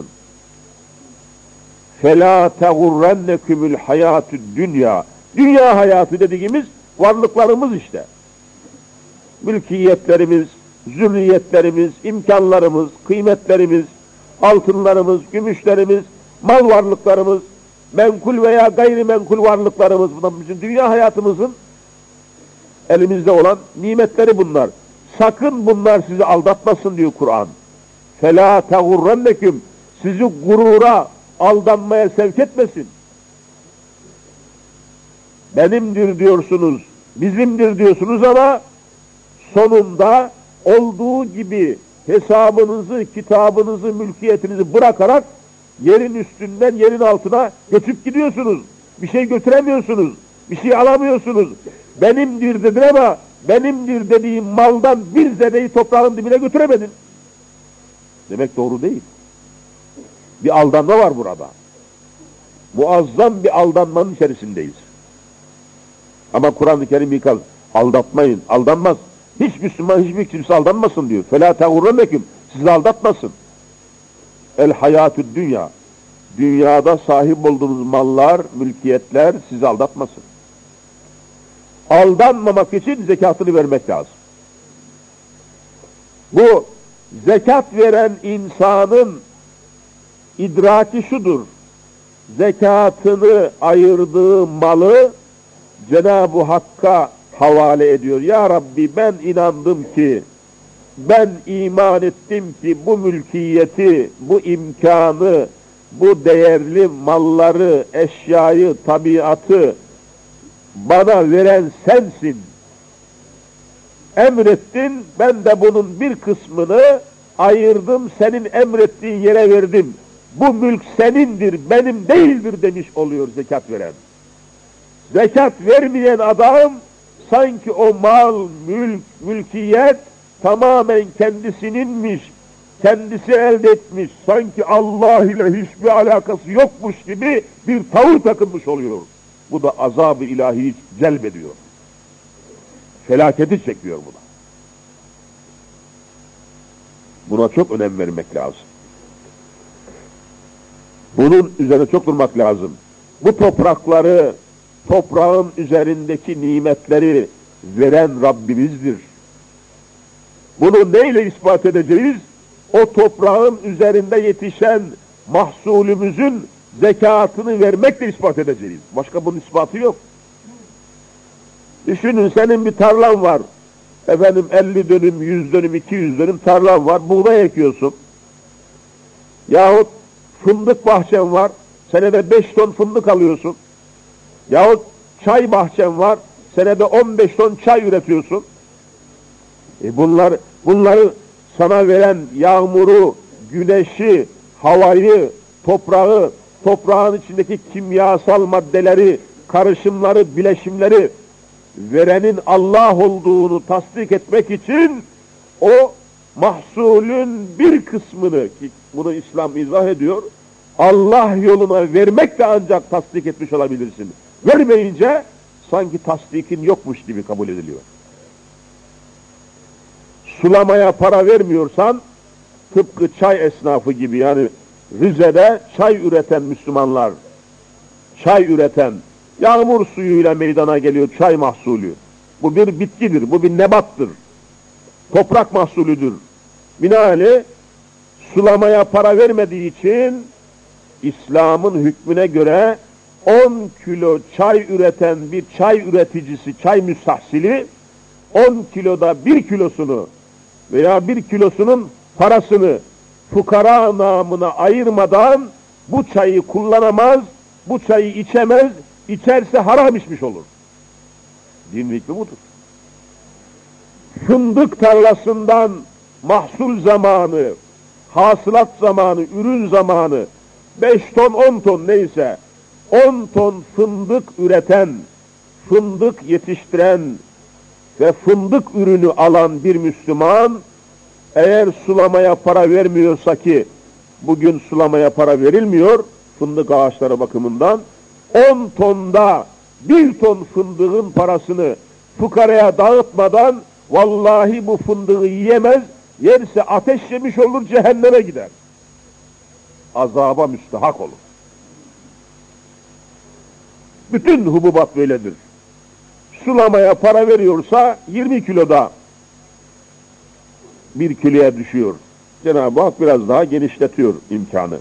فَلَا تَغُرَّنَّكُمُ الْحَيَاتُ dünya. Dünya hayatı dediğimiz varlıklarımız işte. Mülkiyetlerimiz, zürriyetlerimiz, imkanlarımız, kıymetlerimiz, altınlarımız, gümüşlerimiz, mal varlıklarımız, menkul veya gayrimenkul varlıklarımız, bunlar bizim dünya hayatımızın elimizde olan nimetleri bunlar. Sakın bunlar sizi aldatmasın diyor Kur'an. فَلَا تَغُرَّنَّكُمْ sizi gurura, aldanmaya sevk etmesin. Benimdir diyorsunuz, bizimdir diyorsunuz ama sonunda olduğu gibi hesabınızı, kitabınızı, mülkiyetinizi bırakarak yerin üstünden yerin altına göçüp gidiyorsunuz. Bir şey götüremiyorsunuz, bir şey alamıyorsunuz. Benimdir dedin ama benimdir dediğin maldan bir zedeyi toprağın dibine götüremedin. Demek doğru değil. Bir aldanma var burada. Muazzam bir aldanmanın içerisindeyiz. Ama Kur'an-ı Kerim ikaz, aldatmayın, aldanmaz. Hiç Müslüman, hiçbir kimse aldanmasın diyor. فَلَا تَغُرَّنَّكُمْ sizi aldatmasın. El hayatü dünya. Dünyada sahip olduğunuz mallar, mülkiyetler sizi aldatmasın. Aldanmamak için zekatını vermek lazım. Bu zekat veren insanın idraki şudur. Zekatını ayırdığı malı Cenab-ı Hakk'a havale ediyor. Ya Rabbi ben inandım ki, ben iman ettim ki bu mülkiyeti, bu imkanı, bu değerli malları, eşyayı, tabiatı bana veren sensin. Emrettin, ben de bunun bir kısmını ayırdım, senin emrettiğin yere verdim. Bu mülk senindir, benim değildir demiş oluyor zekat veren. Zekat vermeyen adam, sanki o mal, mülk, mülkiyet tamamen kendisininmiş, kendisi elde etmiş, sanki Allah ile hiçbir alakası yokmuş gibi bir tavır takılmış oluyor. Bu da azab-ı ilahiyi celbediyor. Felaketi çekiyor buna. Buna çok önem vermek lazım. Bunun üzerine çok durmak lazım. Bu toprakları, toprağın üzerindeki nimetleri veren Rabbimizdir. Bunu neyle ispat edeceğiz? O toprağın üzerinde yetişen mahsulümüzün zekatını vermekle ispat edeceğiz. Başka bunun ispatı yok. Düşünün, senin bir tarlan var. 50 dönüm, 100 dönüm, 200 dönüm tarlan var. Buğday ekiyorsun. Yahut fındık bahçen var. Senede 5 ton fındık alıyorsun. Yahut çay bahçen var. Senede 15 ton çay üretiyorsun. Bunları sana veren yağmuru, güneşi, havayı, toprağı, toprağın içindeki kimyasal maddeleri, karışımları, bileşimleri verenin Allah olduğunu tasdik etmek için o mahsulün bir kısmını, ki bunu İslam izah ediyor, Allah yoluna vermekle ancak tasdik etmiş olabilirsin. Vermeyince sanki tasdikin yokmuş gibi kabul ediliyor. Sulamaya para vermiyorsan, tıpkı çay esnafı gibi, yani Rize'de çay üreten Müslümanlar, çay üreten, yağmur suyuyla meydana geliyor çay mahsulü. Bu bir bitkidir, bu bir nebattır. Toprak mahsulüdür. Binaenaleyh sulamaya para vermediği için İslam'ın hükmüne göre 10 kilo çay üreten bir çay üreticisi, çay müstahsili 10 kiloda 1 kilosunu veya 1 kilosunun parasını fukara namına ayırmadan bu çayı kullanamaz, bu çayı içemez, içerse haram içmiş olur. Din hükmü budur. Fındık tarlasından mahsul zamanı, hasılat zamanı, ürün zamanı 5 ton 10 ton neyse 10 ton fındık üreten, fındık yetiştiren ve fındık ürünü alan bir Müslüman eğer sulamaya para vermiyorsa, ki bugün sulamaya para verilmiyor fındık ağaçları bakımından, 10 tonda 1 ton fındığın parasını fukaraya dağıtmadan vallahi bu fındığı yiyemez, yerse ateş yemiş olur, cehenneme gider. Azaba müstahak olur. Bütün hububat böyledir. Sulamaya para veriyorsa 20 kiloda 1 kiloya düşüyor. Cenab-ı Hak biraz daha genişletiyor imkanı.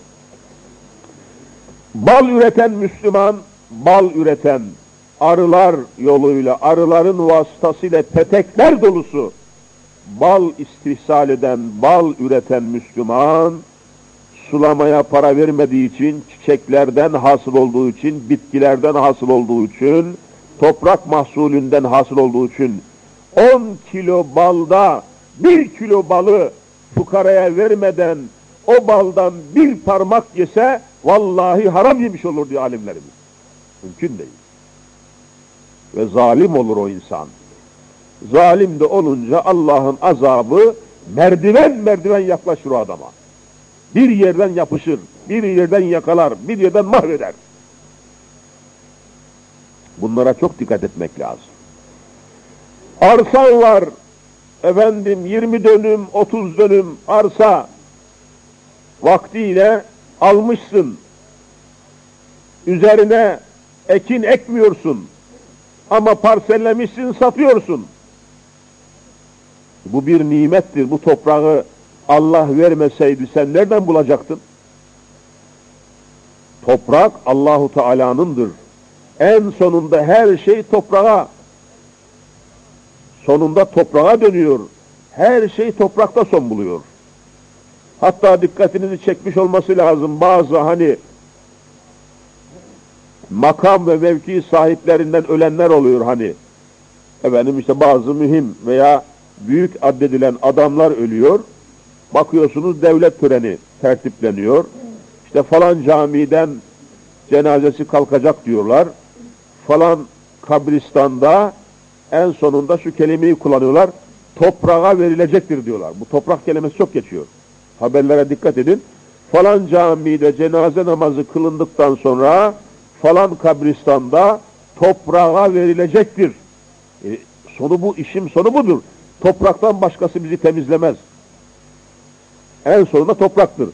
Bal üreten Müslüman, bal üreten, arılar yoluyla, arıların vasıtasıyla petekler dolusu bal istihsal eden, bal üreten Müslüman, sulamaya para vermediği için, çiçeklerden hasıl olduğu için, bitkilerden hasıl olduğu için, toprak mahsulünden hasıl olduğu için 10 kilo balda 1 kilo balı fukaraya vermeden o baldan bir parmak yese vallahi haram yemiş olur diyor alimlerimiz. Mümkün değil. Ve zalim olur o insan. Zalim de olunca Allah'ın azabı merdiven merdiven yaklaşır o adama. Bir yerden yapışır, bir yerden yakalar, bir yerden mahveder. Bunlara çok dikkat etmek lazım. Arsan var, 20 dönüm, 30 dönüm arsa vaktiyle almışsın. Üzerine ekin ekmiyorsun ama parsellemişsin, satıyorsun. Bu bir nimettir. Bu toprağı Allah vermeseydi sen nereden bulacaktın? Toprak Allahu Teala'nındır. En sonunda her şey toprağa, sonunda toprağa dönüyor. Her şey toprakta son buluyor. Hatta dikkatinizi çekmiş olması lazım. Bazı makam ve mevki sahiplerinden ölenler oluyor bazı mühim veya büyük addedilen adamlar ölüyor. Bakıyorsunuz devlet töreni tertipleniyor. İşte falan camiden cenazesi kalkacak diyorlar. Falan kabristanda en sonunda şu kelimeyi kullanıyorlar. Toprağa verilecektir diyorlar. Bu toprak kelimesi çok geçiyor. Haberlere dikkat edin. Falan camide cenaze namazı kılındıktan sonra falan kabristanda toprağa verilecektir. Sonu bu, işin sonu budur. Topraktan başkası bizi temizlemez. En sonunda topraktır.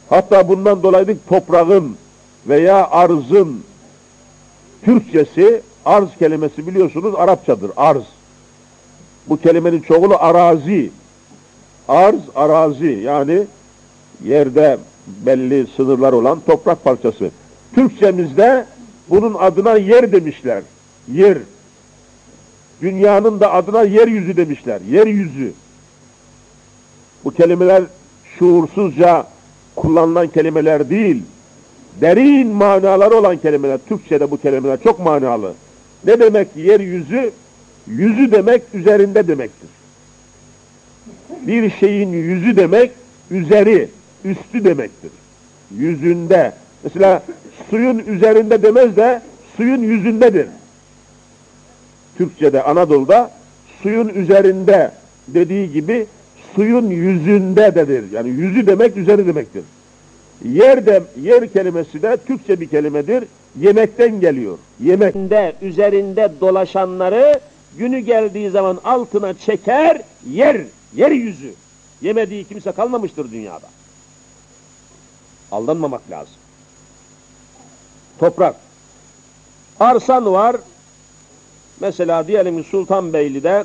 Hatta bundan dolayı toprağın veya arzın Türkçesi, arz kelimesi biliyorsunuz Arapçadır, arz. Bu kelimenin çoğulu arazi. Arz, arazi, yani yerde belli sınırlar olan toprak parçası. Türkçemizde bunun adına yer demişler. Yer. Dünyanın da adına yeryüzü demişler. Yeryüzü. Bu kelimeler şuursuzca kullanılan kelimeler değil. Derin manaları olan kelimeler. Türkçe'de bu kelimeler çok manalı. Ne demek yeryüzü? Yüzü demek üzerinde demektir. Bir şeyin yüzü demek üzeri, üstü demektir. Yüzünde. Mesela suyun üzerinde demez de suyun yüzündedir. Türkçe'de, Anadolu'da suyun üzerinde dediği gibi suyun yüzündedir. Yani yüzü demek üzeri demektir. Yer kelimesi de Türkçe bir kelimedir. Yemekten geliyor. Yemekte üzerinde dolaşanları günü geldiği zaman altına çeker, yeryüzü. Yemediği kimse kalmamıştır dünyada. Aldanmamak lazım. Toprak. Arsan var. Mesela diyelim ki Sultanbeyli'de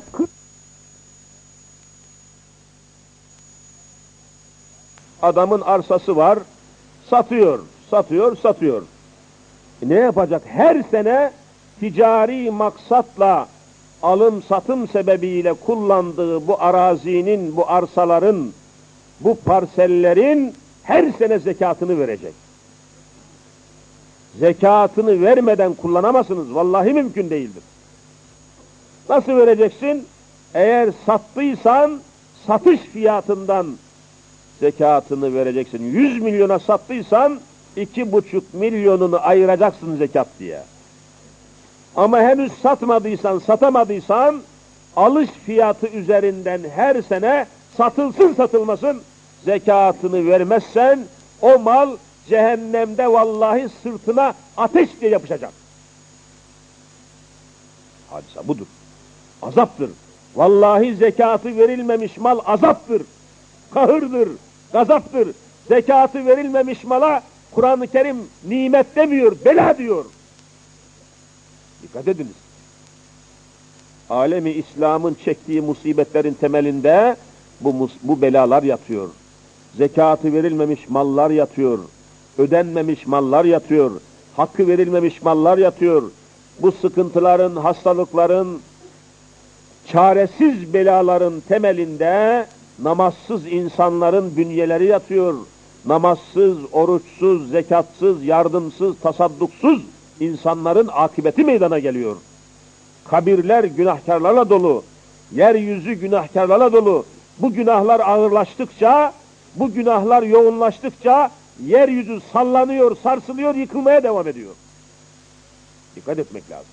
adamın arsası var. Satıyor. Ne yapacak? Her sene ticari maksatla alım satım sebebiyle kullandığı bu arazinin, bu arsaların, bu parsellerin her sene zekatını verecek. Zekatını vermeden kullanamazsınız. Vallahi mümkün değildir. Nasıl vereceksin? Eğer sattıysan satış fiyatından zekatını vereceksin. 100 milyona sattıysan 2,5 milyonunu ayıracaksın zekat diye. Ama henüz satamadıysan alış fiyatı üzerinden her sene satılsın satılmasın zekatını vermezsen o mal cehennemde vallahi sırtına ateş diye yapışacak. Hadise budur. Azaptır. Vallahi zekatı verilmemiş mal azaptır. Kahırdır, gazaptır. Zekatı verilmemiş mala Kur'an-ı Kerim nimet demiyor, bela diyor. Dikkat ediniz. Alemi İslam'ın çektiği musibetlerin temelinde bu belalar yatıyor. Zekatı verilmemiş mallar yatıyor. Ödenmemiş mallar yatıyor. Hakkı verilmemiş mallar yatıyor. Bu sıkıntıların, hastalıkların, çaresiz belaların temelinde namazsız insanların bünyeleri yatıyor. Namazsız, oruçsuz, zekatsız, yardımsız, tasadduksuz insanların akıbeti meydana geliyor. Kabirler günahkarlarla dolu, yeryüzü günahkarlarla dolu. Bu günahlar ağırlaştıkça, bu günahlar yoğunlaştıkça yeryüzü sallanıyor, sarsılıyor, yıkılmaya devam ediyor. Dikkat etmek lazım.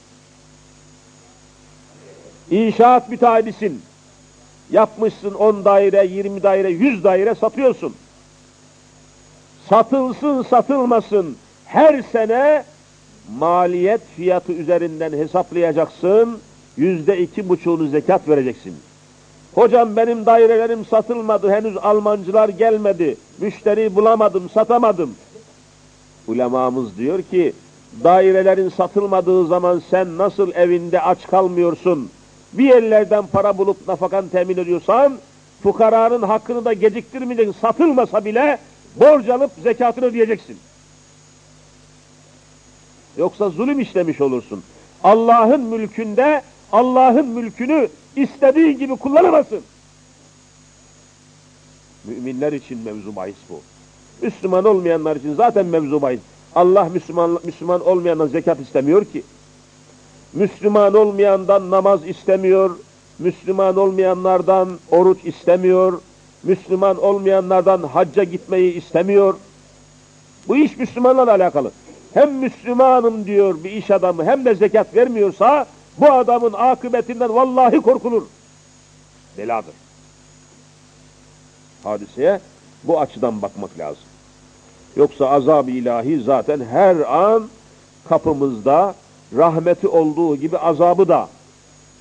İnşaat müteahhitisin. Yapmışsın 10 daire, 20 daire, 100 daire satıyorsun. Satılsın satılmasın her sene maliyet fiyatı üzerinden hesaplayacaksın. %2,5'unu zekat vereceksin. Hocam benim dairelerim satılmadı, henüz Almancılar gelmedi, müşteri bulamadım, satamadım. Ulemamız diyor ki, dairelerin satılmadığı zaman sen nasıl evinde aç kalmıyorsun, bir yerlerden para bulup nafakan temin ediyorsan, fukaranın hakkını da geciktirmeyeceksin, satılmasa bile borç alıp zekatını ödeyeceksin. Yoksa zulüm işlemiş olursun. Allah'ın mülkünde, Allah'ın mülkünü istediği gibi kullanamazsın. Müminler için mevzu bahis bu. Müslüman olmayanlar için zaten mevzu bahis. Allah Müslüman olmayandan zekat istemiyor ki. Müslüman olmayandan namaz istemiyor. Müslüman olmayanlardan oruç istemiyor. Müslüman olmayanlardan hacca gitmeyi istemiyor. Bu iş Müslümanlarla alakalı. Hem Müslümanım diyor bir iş adamı hem de zekat vermiyorsa bu adamın akıbetinden vallahi korkulur. Beladır. Hadiseye bu açıdan bakmak lazım. Yoksa azab-ı ilahi zaten her an kapımızda, rahmeti olduğu gibi azabı da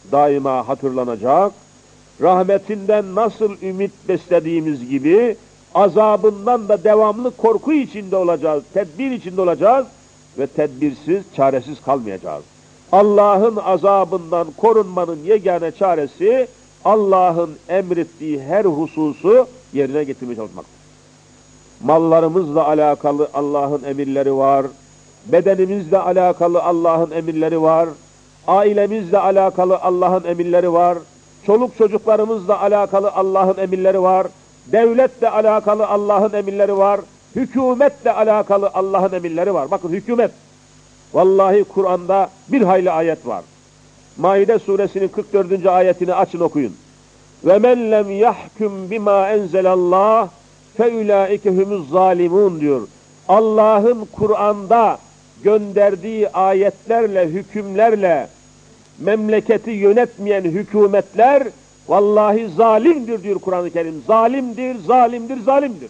daima hatırlanacak. Rahmetinden nasıl ümit beslediğimiz gibi azabından da devamlı korku içinde olacağız, tedbir içinde olacağız ve tedbirsiz, çaresiz kalmayacağız. Allah'ın azabından korunmanın yegane çaresi, Allah'ın emrettiği her hususu yerine getirmeye çalışmaktır. Mallarımızla alakalı Allah'ın emirleri var, bedenimizle alakalı Allah'ın emirleri var, ailemizle alakalı Allah'ın emirleri var, çoluk çocuklarımızla alakalı Allah'ın emirleri var, devletle alakalı Allah'ın emirleri var, hükümetle alakalı Allah'ın emirleri var. Bakın hükümet, vallahi Kur'an'da bir hayli ayet var. Maide suresinin 44. ayetini açın okuyun. وَمَنْ لَمْ يَحْكُمْ بِمَا اَنْزَلَ اللّٰهِ فَاُولَٰئِكَ هُمُ الظَّالِمُونَ diyor. Allah'ın Kur'an'da gönderdiği ayetlerle, hükümlerle memleketi yönetmeyen hükümetler vallahi zalimdir diyor Kur'an-ı Kerim. Zalimdir, zalimdir, zalimdir.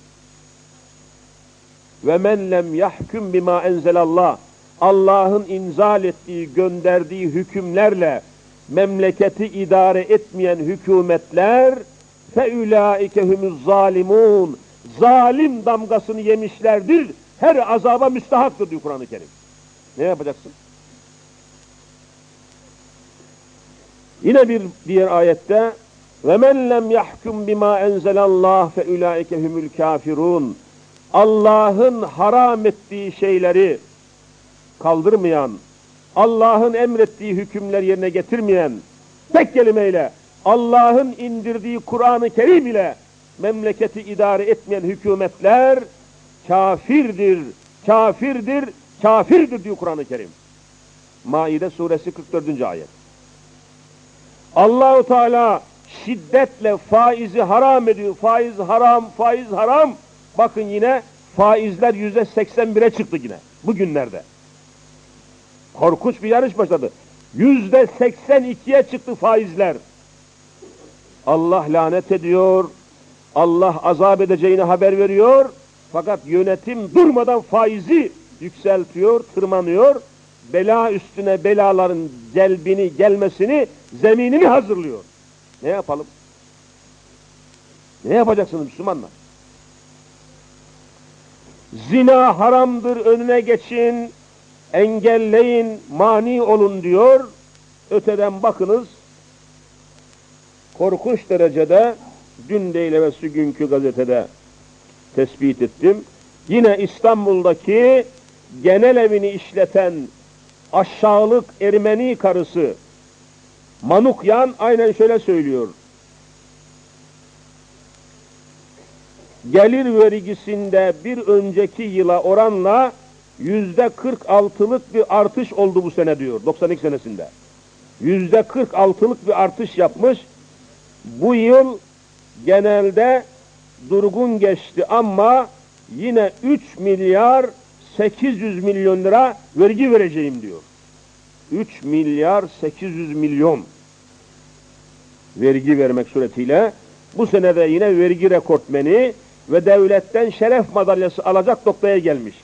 وَمَنْ لَمْ يَحْكُمْ بِمَا اَنْزَلَ اللّٰهِ Allah'ın inzal ettiği, gönderdiği hükümlerle memleketi idare etmeyen hükümetler فَاُولَٰئِكَ هُمُ الظَّالِمُونَ zalim damgasını yemişlerdir. Her azaba müstahaktır diyor Kur'an-ı Kerim. Ne yapacaksın? Yine bir diğer ayette وَمَنْ لَمْ يَحْكُمْ بِمَا اَنْزَلَ اللّٰهِ فَاُولَٰئِكَ هُمُ الْكَافِرُونَ Allah'ın haram ettiği şeyleri kaldırmayan, Allah'ın emrettiği hükümler yerine getirmeyen, tek kelimeyle Allah'ın indirdiği Kur'an-ı Kerim ile memleketi idare etmeyen hükümetler kafirdir, kafirdir, kafirdir diyor Kur'an-ı Kerim. Maide suresi 44. ayet. Allah-u Teala şiddetle faizi haram ediyor. Faiz haram, faiz haram. Bakın yine faizler %81'e çıktı yine bugünlerde. Korkunç bir yarış başladı. %82'ye çıktı faizler. Allah lanet ediyor. Allah azap edeceğini haber veriyor. Fakat yönetim durmadan faizi yükseltiyor, tırmanıyor. Bela üstüne belaların gelmesini, zeminini hazırlıyor. Ne yapalım? Ne yapacaksınız Müslümanlar? Zina haramdır, önüne geçin, engelleyin, mani olun diyor. Öteden bakınız, korkunç derecede, dün değil evvelsi günkü gazetede tespit ettim. Yine İstanbul'daki genel evini işleten aşağılık Ermeni karısı Manukyan aynen şöyle söylüyor. Gelir vergisinde bir önceki yıla oranla %46'lık bir artış oldu bu sene diyor. 92 senesinde. %46'lık bir artış yapmış. Bu yıl genelde durgun geçti ama yine 3 milyar 800 milyon lira vergi vereceğim diyor. 3 milyar 800 milyon vergi vermek suretiyle bu senede yine vergi rekortmeni ve devletten şeref madalyası alacak noktaya gelmiş.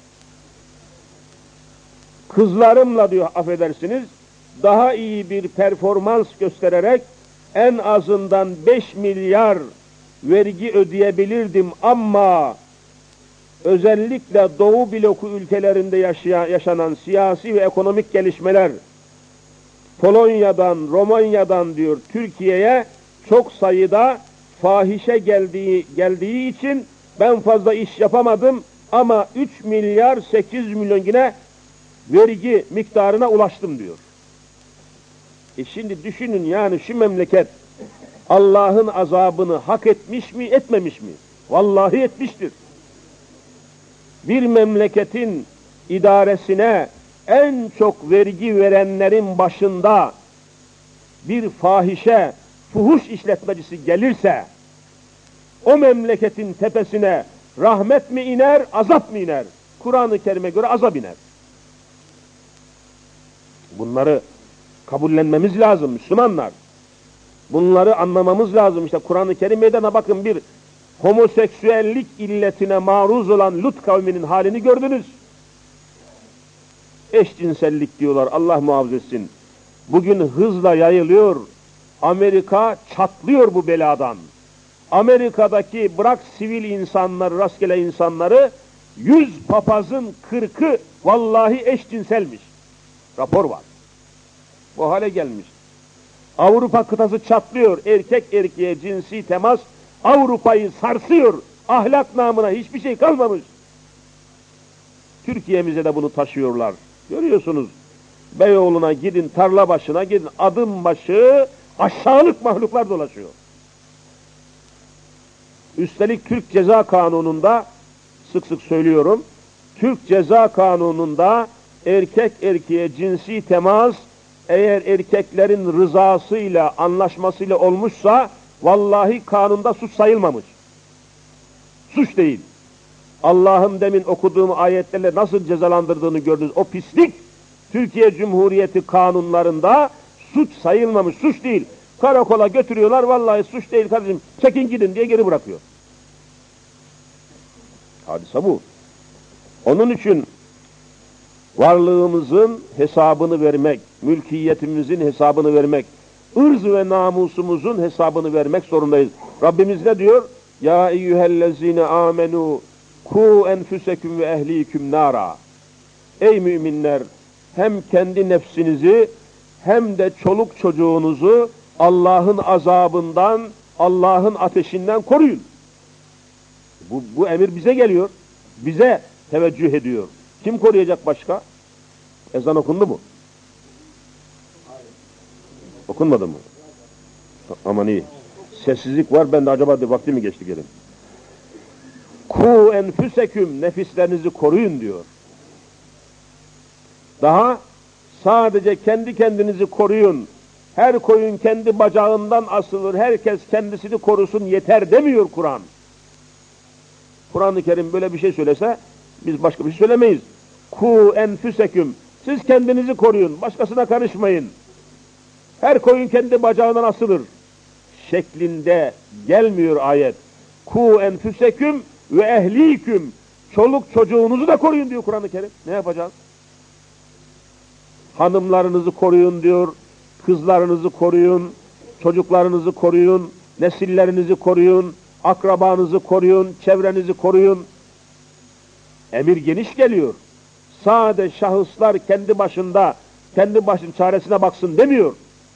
Kızlarımla diyor affedersiniz daha iyi bir performans göstererek en azından 5 milyar vergi ödeyebilirdim ama özellikle Doğu bloku ülkelerinde yaşanan siyasi ve ekonomik gelişmeler Polonya'dan, Romanya'dan diyor Türkiye'ye çok sayıda fahişe geldiği için ben fazla iş yapamadım ama 3 milyar 800 milyon yine vergi miktarına ulaştım diyor. Şimdi düşünün yani şu memleket Allah'ın azabını hak etmiş mi, etmemiş mi? Vallahi etmiştir. Bir memleketin idaresine en çok vergi verenlerin başında bir fahişe, fuhuş işletmecisi gelirse o memleketin tepesine rahmet mi iner, azap mı iner? Kur'an-ı Kerim'e göre azap iner. Bunları kabullenmemiz lazım Müslümanlar. Bunları anlamamız lazım. İşte Kur'an-ı Kerim meydana bakın bir homoseksüellik illetine maruz olan Lut kavminin halini gördünüz. Eşcinsellik diyorlar Allah muhafaza etsin. Bugün hızla yayılıyor. Amerika çatlıyor bu beladan. Amerika'daki bırak sivil insanları, rastgele insanları, 100 papazın 40'ı vallahi eşcinselmiş. Rapor var. Bu hale gelmiş. Avrupa kıtası çatlıyor. Erkek erkeğe cinsi temas Avrupa'yı sarsıyor. Ahlak namına hiçbir şey kalmamış. Türkiye'mize de bunu taşıyorlar. Görüyorsunuz. Beyoğlu'na gidin, tarla başına gidin, adım başı aşağılık mahluklar dolaşıyor. Üstelik Türk Ceza Kanunu'nda, sık sık söylüyorum, Türk Ceza Kanunu'nda erkek erkeğe cinsi temas eğer erkeklerin rızasıyla, anlaşmasıyla olmuşsa vallahi kanunda suç sayılmamış. Suç değil. Allah'ın demin okuduğum ayetlerle nasıl cezalandırdığını gördünüz. O pislik Türkiye Cumhuriyeti kanunlarında suç sayılmamış, suç değil. Karakola götürüyorlar, vallahi suç değil kardeşim, çekin gidin diye geri bırakıyor. Hadise bu. Onun için varlığımızın hesabını vermek, mülkiyetimizin hesabını vermek, ırz ve namusumuzun hesabını vermek zorundayız. Rabbimiz ne diyor? Ya eyyühellezine amenu ku enfuseküm ve ehliküm nara. Ey müminler, hem kendi nefsinizi hem de çoluk çocuğunuzu Allah'ın azabından, Allah'ın ateşinden koruyun. Bu emir bize geliyor. Bize teveccüh ediyor. Kim koruyacak başka? Ezan okundu mu? Okunmadı mı? Aman iyi. Sessizlik var, ben de acaba vakti mi geçti gelin. Ku enfüseküm, nefislerinizi koruyun diyor. Daha sadece kendi kendinizi koruyun. Her koyun kendi bacağından asılır, herkes kendisini korusun yeter demiyor Kur'an. Kur'an-ı Kerim böyle bir şey söylese biz başka bir şey söylemeyiz. Ku enfüseküm, siz kendinizi koruyun, başkasına karışmayın. Her koyun kendi bacağından asılır şeklinde gelmiyor ayet. Ku enfüseküm ve ehliküm, çoluk çocuğunuzu da koruyun diyor Kur'an-ı Kerim. Ne yapacağız? Hanımlarınızı koruyun diyor, kızlarınızı koruyun, çocuklarınızı koruyun, nesillerinizi koruyun, akrabanızı koruyun, çevrenizi koruyun. Emir geniş geliyor. Sade şahıslar kendi başının çaresine baksın demiyor.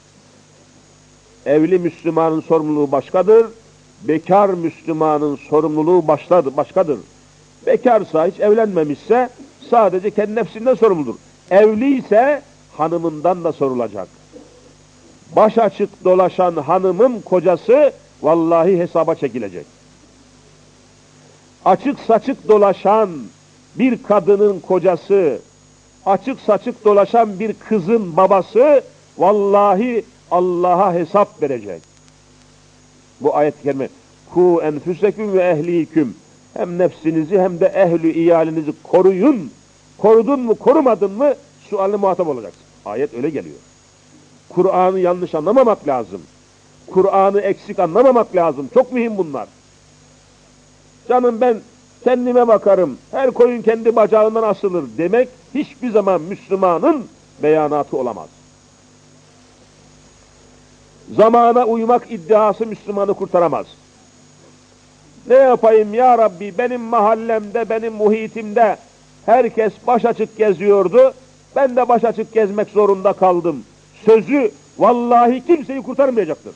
Evli Müslümanın sorumluluğu başkadır, bekar Müslümanın sorumluluğu başkadır. Bekarsa, hiç evlenmemişse sadece kendi nefsinden sorumludur. Evli ise hanımından da sorulacak. Baş açık dolaşan hanımın kocası vallahi hesaba çekilecek. Açık saçık dolaşan bir kadının kocası, açık saçık dolaşan bir kızın babası vallahi Allah'a hesap verecek. Bu ayet-i kerime. Ku enfüseküm ve ehliküm. Hem nefsinizi hem de ehlü iyalinizi koruyun. Korudun mu, korumadın mı sualine muhatap olacaksın. Ayet öyle geliyor. Kur'an'ı yanlış anlamamak lazım. Kur'an'ı eksik anlamamak lazım. Çok mühim bunlar. Canım ben kendime bakarım, her koyun kendi bacağından asılır demek hiçbir zaman Müslümanın beyanatı olamaz. Zamana uymak iddiası Müslümanı kurtaramaz. Ne yapayım ya Rabbi, benim mahallemde, benim muhitimde herkes baş açık geziyordu, ben de baş açık gezmek zorunda kaldım. Sözü vallahi kimseyi kurtarmayacaktır.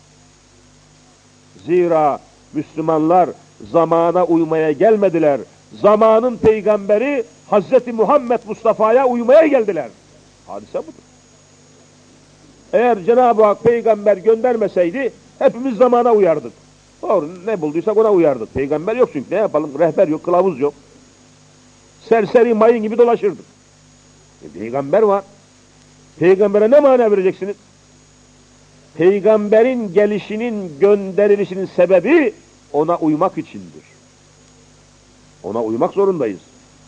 Zira Müslümanlar zamana uymaya gelmediler. Zamanın peygamberi Hazreti Muhammed Mustafa'ya uymaya geldiler. Hadise budur. Eğer Cenab-ı Hak peygamber göndermeseydi hepimiz zamana uyardık. Doğru, ne bulduysak ona uyardık. Peygamber yok çünkü, ne yapalım? Rehber yok, kılavuz yok. Serseri mayın gibi dolaşırdık. Peygamber var. Peygambere ne mana vereceksiniz? Peygamberin gelişinin, gönderilişinin sebebi ona uymak içindir. Ona uymak zorundayız.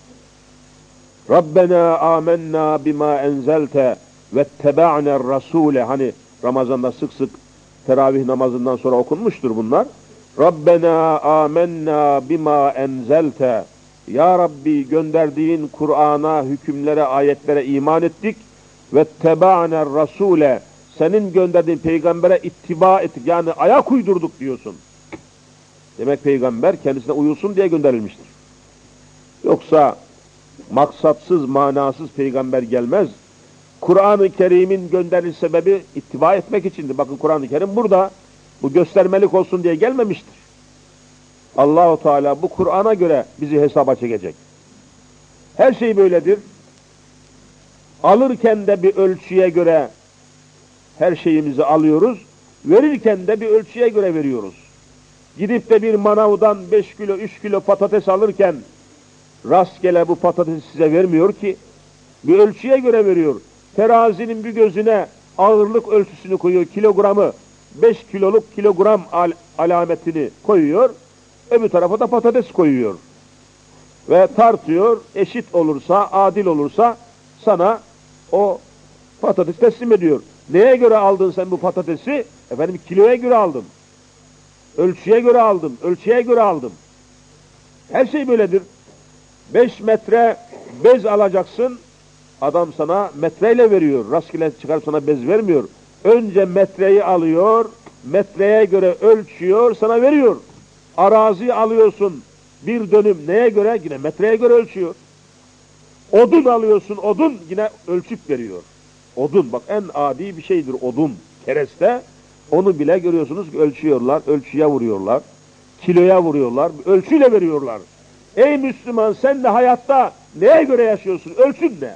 Rabbena amennâ bima enzelte vetteba'ner rasûle. Hani Ramazan'da sık sık teravih namazından sonra okunmuştur bunlar. Rabbena amennâ bima enzelte. Ya Rabbi, gönderdiğin Kur'an'a, hükümlere, ayetlere iman ettik. Vetteba'ner rasûle. Senin gönderdiğin peygambere ittiba ettik. Yani ayak uydurduk diyorsun. Demek peygamber kendisine uyulsun diye gönderilmiştir. Yoksa maksatsız, manasız peygamber gelmez. Kur'an-ı Kerim'in gönderiliş sebebi ittiba etmek içindir. Bakın Kur'an-ı Kerim burada. Bu göstermelik olsun diye gelmemiştir. Allah-u Teala bu Kur'an'a göre bizi hesaba çekecek. Her şey böyledir. Alırken de bir ölçüye göre her şeyimizi alıyoruz. Verirken de bir ölçüye göre veriyoruz. Gidip de bir manavdan 5 kilo, 3 kilo patates alırken rastgele bu patatesi size vermiyor ki. Bir ölçüye göre veriyor. Terazinin bir gözüne ağırlık ölçüsünü koyuyor. Kilogramı 5 kiloluk kilogram alametini koyuyor. Öbür tarafa da patates koyuyor. Ve tartıyor. Eşit olursa, adil olursa sana o patates teslim ediyor. Neye göre aldın sen bu patatesi? Efendim kiloya göre aldım. Ölçüye göre aldım. Ölçüye göre aldım. Her şey böyledir. 5 metre bez alacaksın. Adam sana metreyle veriyor. Rastgele çıkarıp sana bez vermiyor. Önce metreyi alıyor. Metreye göre ölçüyor. Sana veriyor. Arazi alıyorsun. Bir dönüm neye göre? Yine metreye göre ölçüyor. Odun alıyorsun. Odun yine ölçüp veriyor. Odun bak en adi bir şeydir odun. Kereste. Onu bile görüyorsunuz ki ölçüyorlar. Ölçüye vuruyorlar. Kiloya vuruyorlar. Ölçüyle veriyorlar. Ey Müslüman sen de hayatta neye göre yaşıyorsun? Ölçün ne?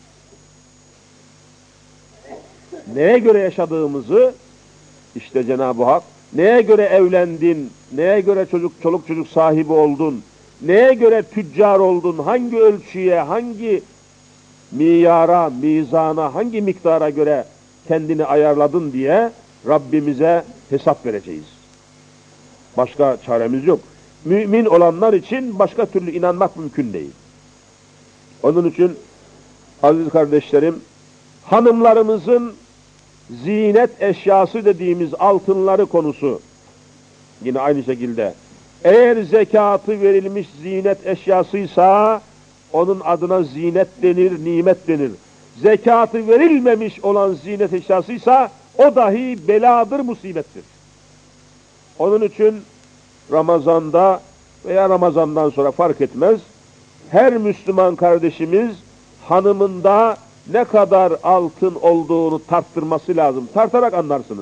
Neye göre yaşadığımızı işte Cenab-ı Hak neye göre evlendin, neye göre çoluk çocuk sahibi oldun, neye göre tüccar oldun, hangi ölçüye, hangi miyara, mizana, hangi miktara göre kendini ayarladın diye Rabbimize hesap vereceğiz. Başka çaremiz yok. Mümin olanlar için başka türlü inanmak mümkün değil. Onun için aziz kardeşlerim, hanımlarımızın zinet eşyası dediğimiz altınları konusu yine aynı şekilde eğer zekatı verilmiş zinet eşyasıysa onun adına zinet denir, nimet denir. Zekatı verilmemiş olan zinet eşyasıysa o dahi beladır, musibettir. Onun için Ramazan'da veya Ramazan'dan sonra fark etmez, her Müslüman kardeşimiz hanımında ne kadar altın olduğunu tarttırması lazım. Tartarak anlarsınız.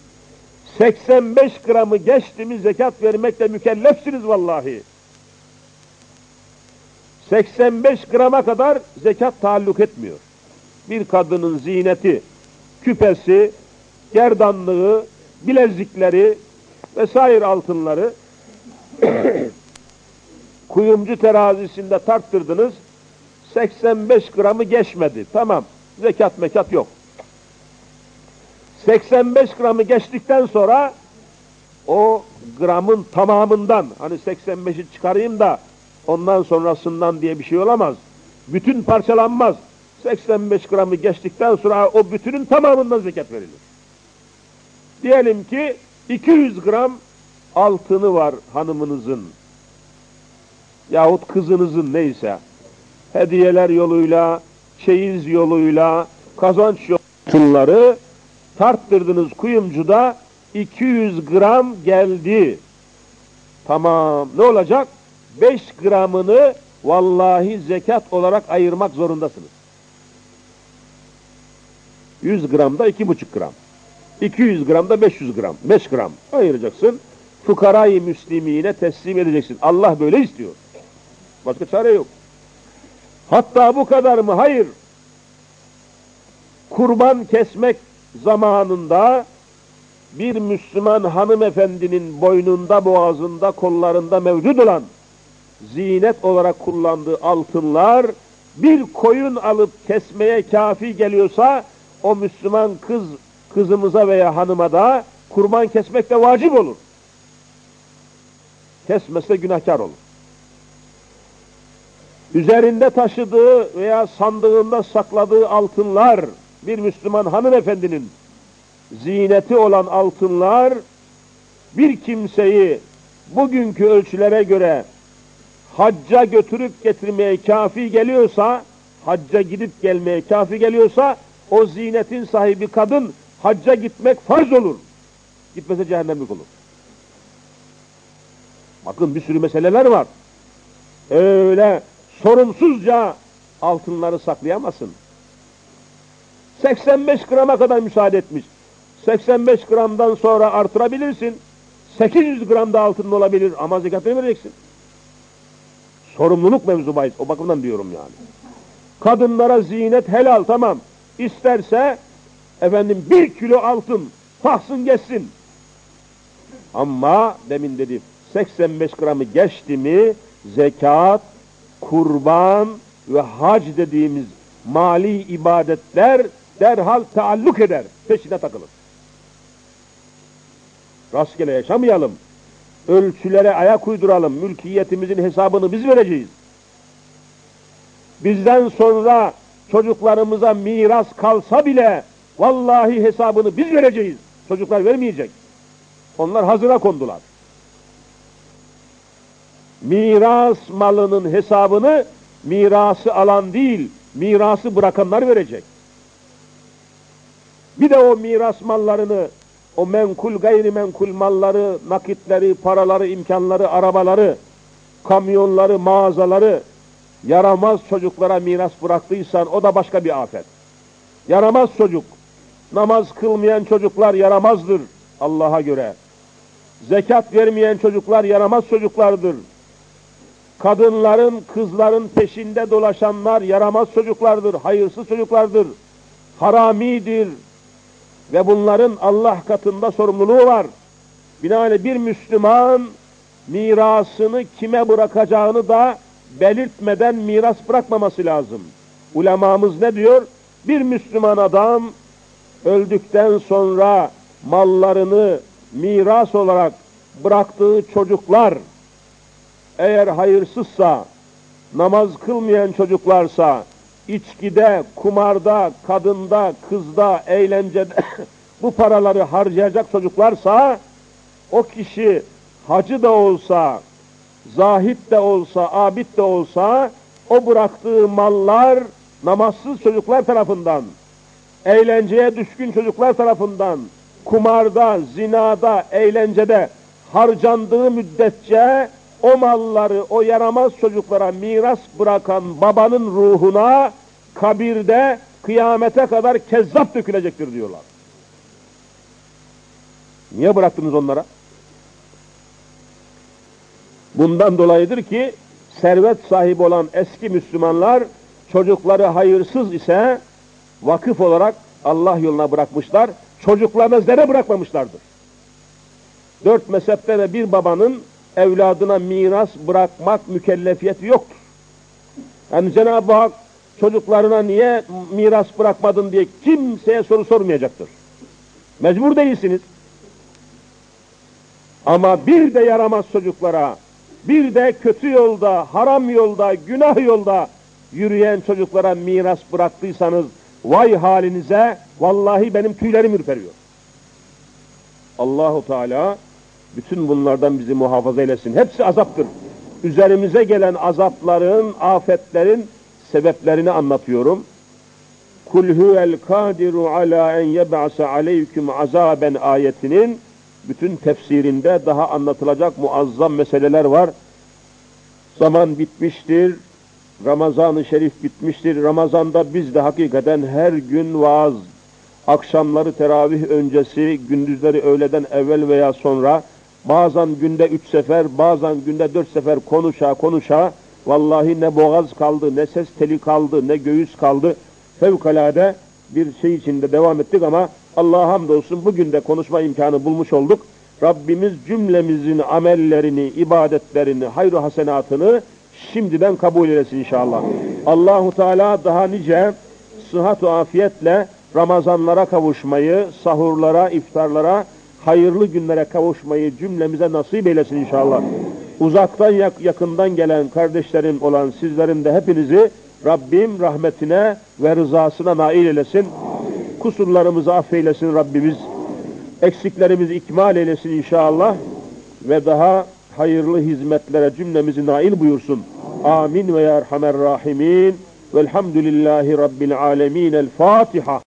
85 gramı geçti mi zekat vermekle mükellefsiniz vallahi. 85 grama kadar zekat taalluk etmiyor. Bir kadının zineti, küpesi, gerdanlığı, bilezikleri vesaire altınları kuyumcu terazisinde tarttırdınız, 85 gramı geçmedi. Tamam, zekat mekat yok. 85 gramı geçtikten sonra o gramın tamamından, hani 85'i çıkarayım da ondan sonrasından diye bir şey olamaz. Bütün parçalanmaz. 85 gramı geçtikten sonra o bütünün tamamından zekat verilir. Diyelim ki 200 gram altını var hanımınızın yahut kızınızın neyse. Hediyeler yoluyla, çeyiz yoluyla, kazanç yolları tarttırdınız kuyumcuda 200 gram geldi. Tamam, ne olacak? 5 gramını vallahi zekat olarak ayırmak zorundasınız. 100 gramda 2,5 gram. 200 gramda 500 gram. 5 gram ayıracaksın. Fukara-i müslimine teslim edeceksin. Allah böyle istiyor. Başka çare yok. Hatta bu kadar mı? Hayır. Kurban kesmek zamanında bir Müslüman hanımefendinin boynunda, boğazında, kollarında mevcut olan zinet olarak kullandığı altınlar bir koyun alıp kesmeye kafi geliyorsa o Müslüman kızımıza veya hanıma da kurban kesmek de vacip olur. Kesmezse günahkar olur. Üzerinde taşıdığı veya sandığında sakladığı altınlar, bir Müslüman hanımefendinin zineti olan altınlar, bir kimseyi bugünkü ölçülere göre hacca götürüp getirmeye kafi geliyorsa, hacca gidip gelmeye kafi geliyorsa, o zinetin sahibi kadın hacca gitmek farz olur. Gitmese cehennemlik olur. Bakın bir sürü meseleler var. Öyle sorumsuzca altınları saklayamazsın. 85 grama kadar müsaade etmiş. 85 gramdan sonra artırabilirsin. 800 gram da altın olabilir ama zekatını vereceksin. Sorumluluk mevzu bahis. O bakımdan diyorum yani. Kadınlara zinet helal, tamam. İsterse efendim 1 kilo altın taksın geçsin. Ama demin dedi 85 gramı geçti mi zekat, kurban ve hac dediğimiz mali ibadetler derhal taalluk eder. Peşine takılır. Rastgele yaşamayalım. Ölçülere ayak uyduralım. Mülkiyetimizin hesabını biz vereceğiz. Bizden sonra çocuklarımıza miras kalsa bile vallahi hesabını biz vereceğiz. Çocuklar vermeyecek. Onlar hazıra kondular. Miras malının hesabını mirası alan değil, mirası bırakanlar verecek. Bir de o miras mallarını, o menkul gayrimenkul malları, nakitleri, paraları, imkanları, arabaları, kamyonları, mağazaları yaramaz çocuklara miras bıraktıysan o da başka bir afet. Yaramaz çocuk, namaz kılmayan çocuklar yaramazdır Allah'a göre. Zekat vermeyen çocuklar yaramaz çocuklardır. Kadınların, kızların peşinde dolaşanlar yaramaz çocuklardır, hayırsız çocuklardır, haramidir ve bunların Allah katında sorumluluğu var. Binaenaleyh bir Müslüman mirasını kime bırakacağını da belirtmeden miras bırakmaması lazım. Ulemamız ne diyor? Bir Müslüman adam öldükten sonra mallarını miras olarak bıraktığı çocuklar eğer hayırsızsa, namaz kılmayan çocuklarsa, içkide, kumarda, kadında, kızda, eğlencede bu paraları harcayacak çocuklarsa, o kişi hacı da olsa, zahid de olsa, abid de olsa, o bıraktığı mallar namazsız çocuklar tarafından, eğlenceye düşkün çocuklar tarafından, kumarda, zinada, eğlencede harcandığı müddetçe o malları o yaramaz çocuklara miras bırakan babanın ruhuna kabirde kıyamete kadar kezzap dökülecektir diyorlar. Niye bıraktınız onlara? Bundan dolayıdır ki servet sahibi olan eski Müslümanlar çocukları hayırsız ise vakıf olarak Allah yoluna bırakmışlar. Çocuklarına zerre bırakmamışlardır. 4 mezhepte de bir babanın evladına miras bırakmak mükellefiyeti yoktur. Yani Cenab-ı Hak çocuklarına niye miras bırakmadın diye kimseye soru sormayacaktır. Mecbur değilsiniz. Ama bir de yaramaz çocuklara, bir de kötü yolda, haram yolda, günah yolda yürüyen çocuklara miras bıraktıysanız vay halinize, vallahi benim tüylerim ürperiyor. Allahu Teala bütün bunlardan bizi muhafaza eylesin. Hepsi azaptır. Üzerimize gelen azapların, afetlerin sebeplerini anlatıyorum. Kul huvel kadiru ala en yeb'ase aleyküm azaben ayetinin bütün tefsirinde daha anlatılacak muazzam meseleler var. Zaman bitmiştir. Ramazan-ı Şerif bitmiştir. Ramazan'da biz de hakikaten her gün vaaz, akşamları teravih öncesi, gündüzleri öğleden evvel veya sonra, bazen günde 3 sefer, bazen günde 4 sefer konuşa, vallahi ne boğaz kaldı, ne ses teli kaldı, ne göğüs kaldı. Fevkalade bir şey içinde devam ettik ama Allah'a hamdolsun bugün de konuşma imkanı bulmuş olduk. Rabbimiz cümlemizin amellerini, ibadetlerini, hayru hasenatını şimdiden kabul eylesin inşallah. Allahu Teala daha nice sıhhat-ı afiyetle Ramazanlara kavuşmayı, sahurlara, iftarlara, hayırlı günlere kavuşmayı cümlemize nasip eylesin inşallah. Uzaktan yakından gelen kardeşlerim olan sizlerin de hepinizi Rabbim rahmetine ve rızasına nail eylesin. Kusurlarımızı affeylesin Rabbimiz. Eksiklerimizi ikmal eylesin inşallah. Ve daha hayırlı hizmetlere cümlemizi nail buyursun. Amin ve ya Erhamer Rahimin. Velhamdülillahi Rabbil Alemin. El Fatiha.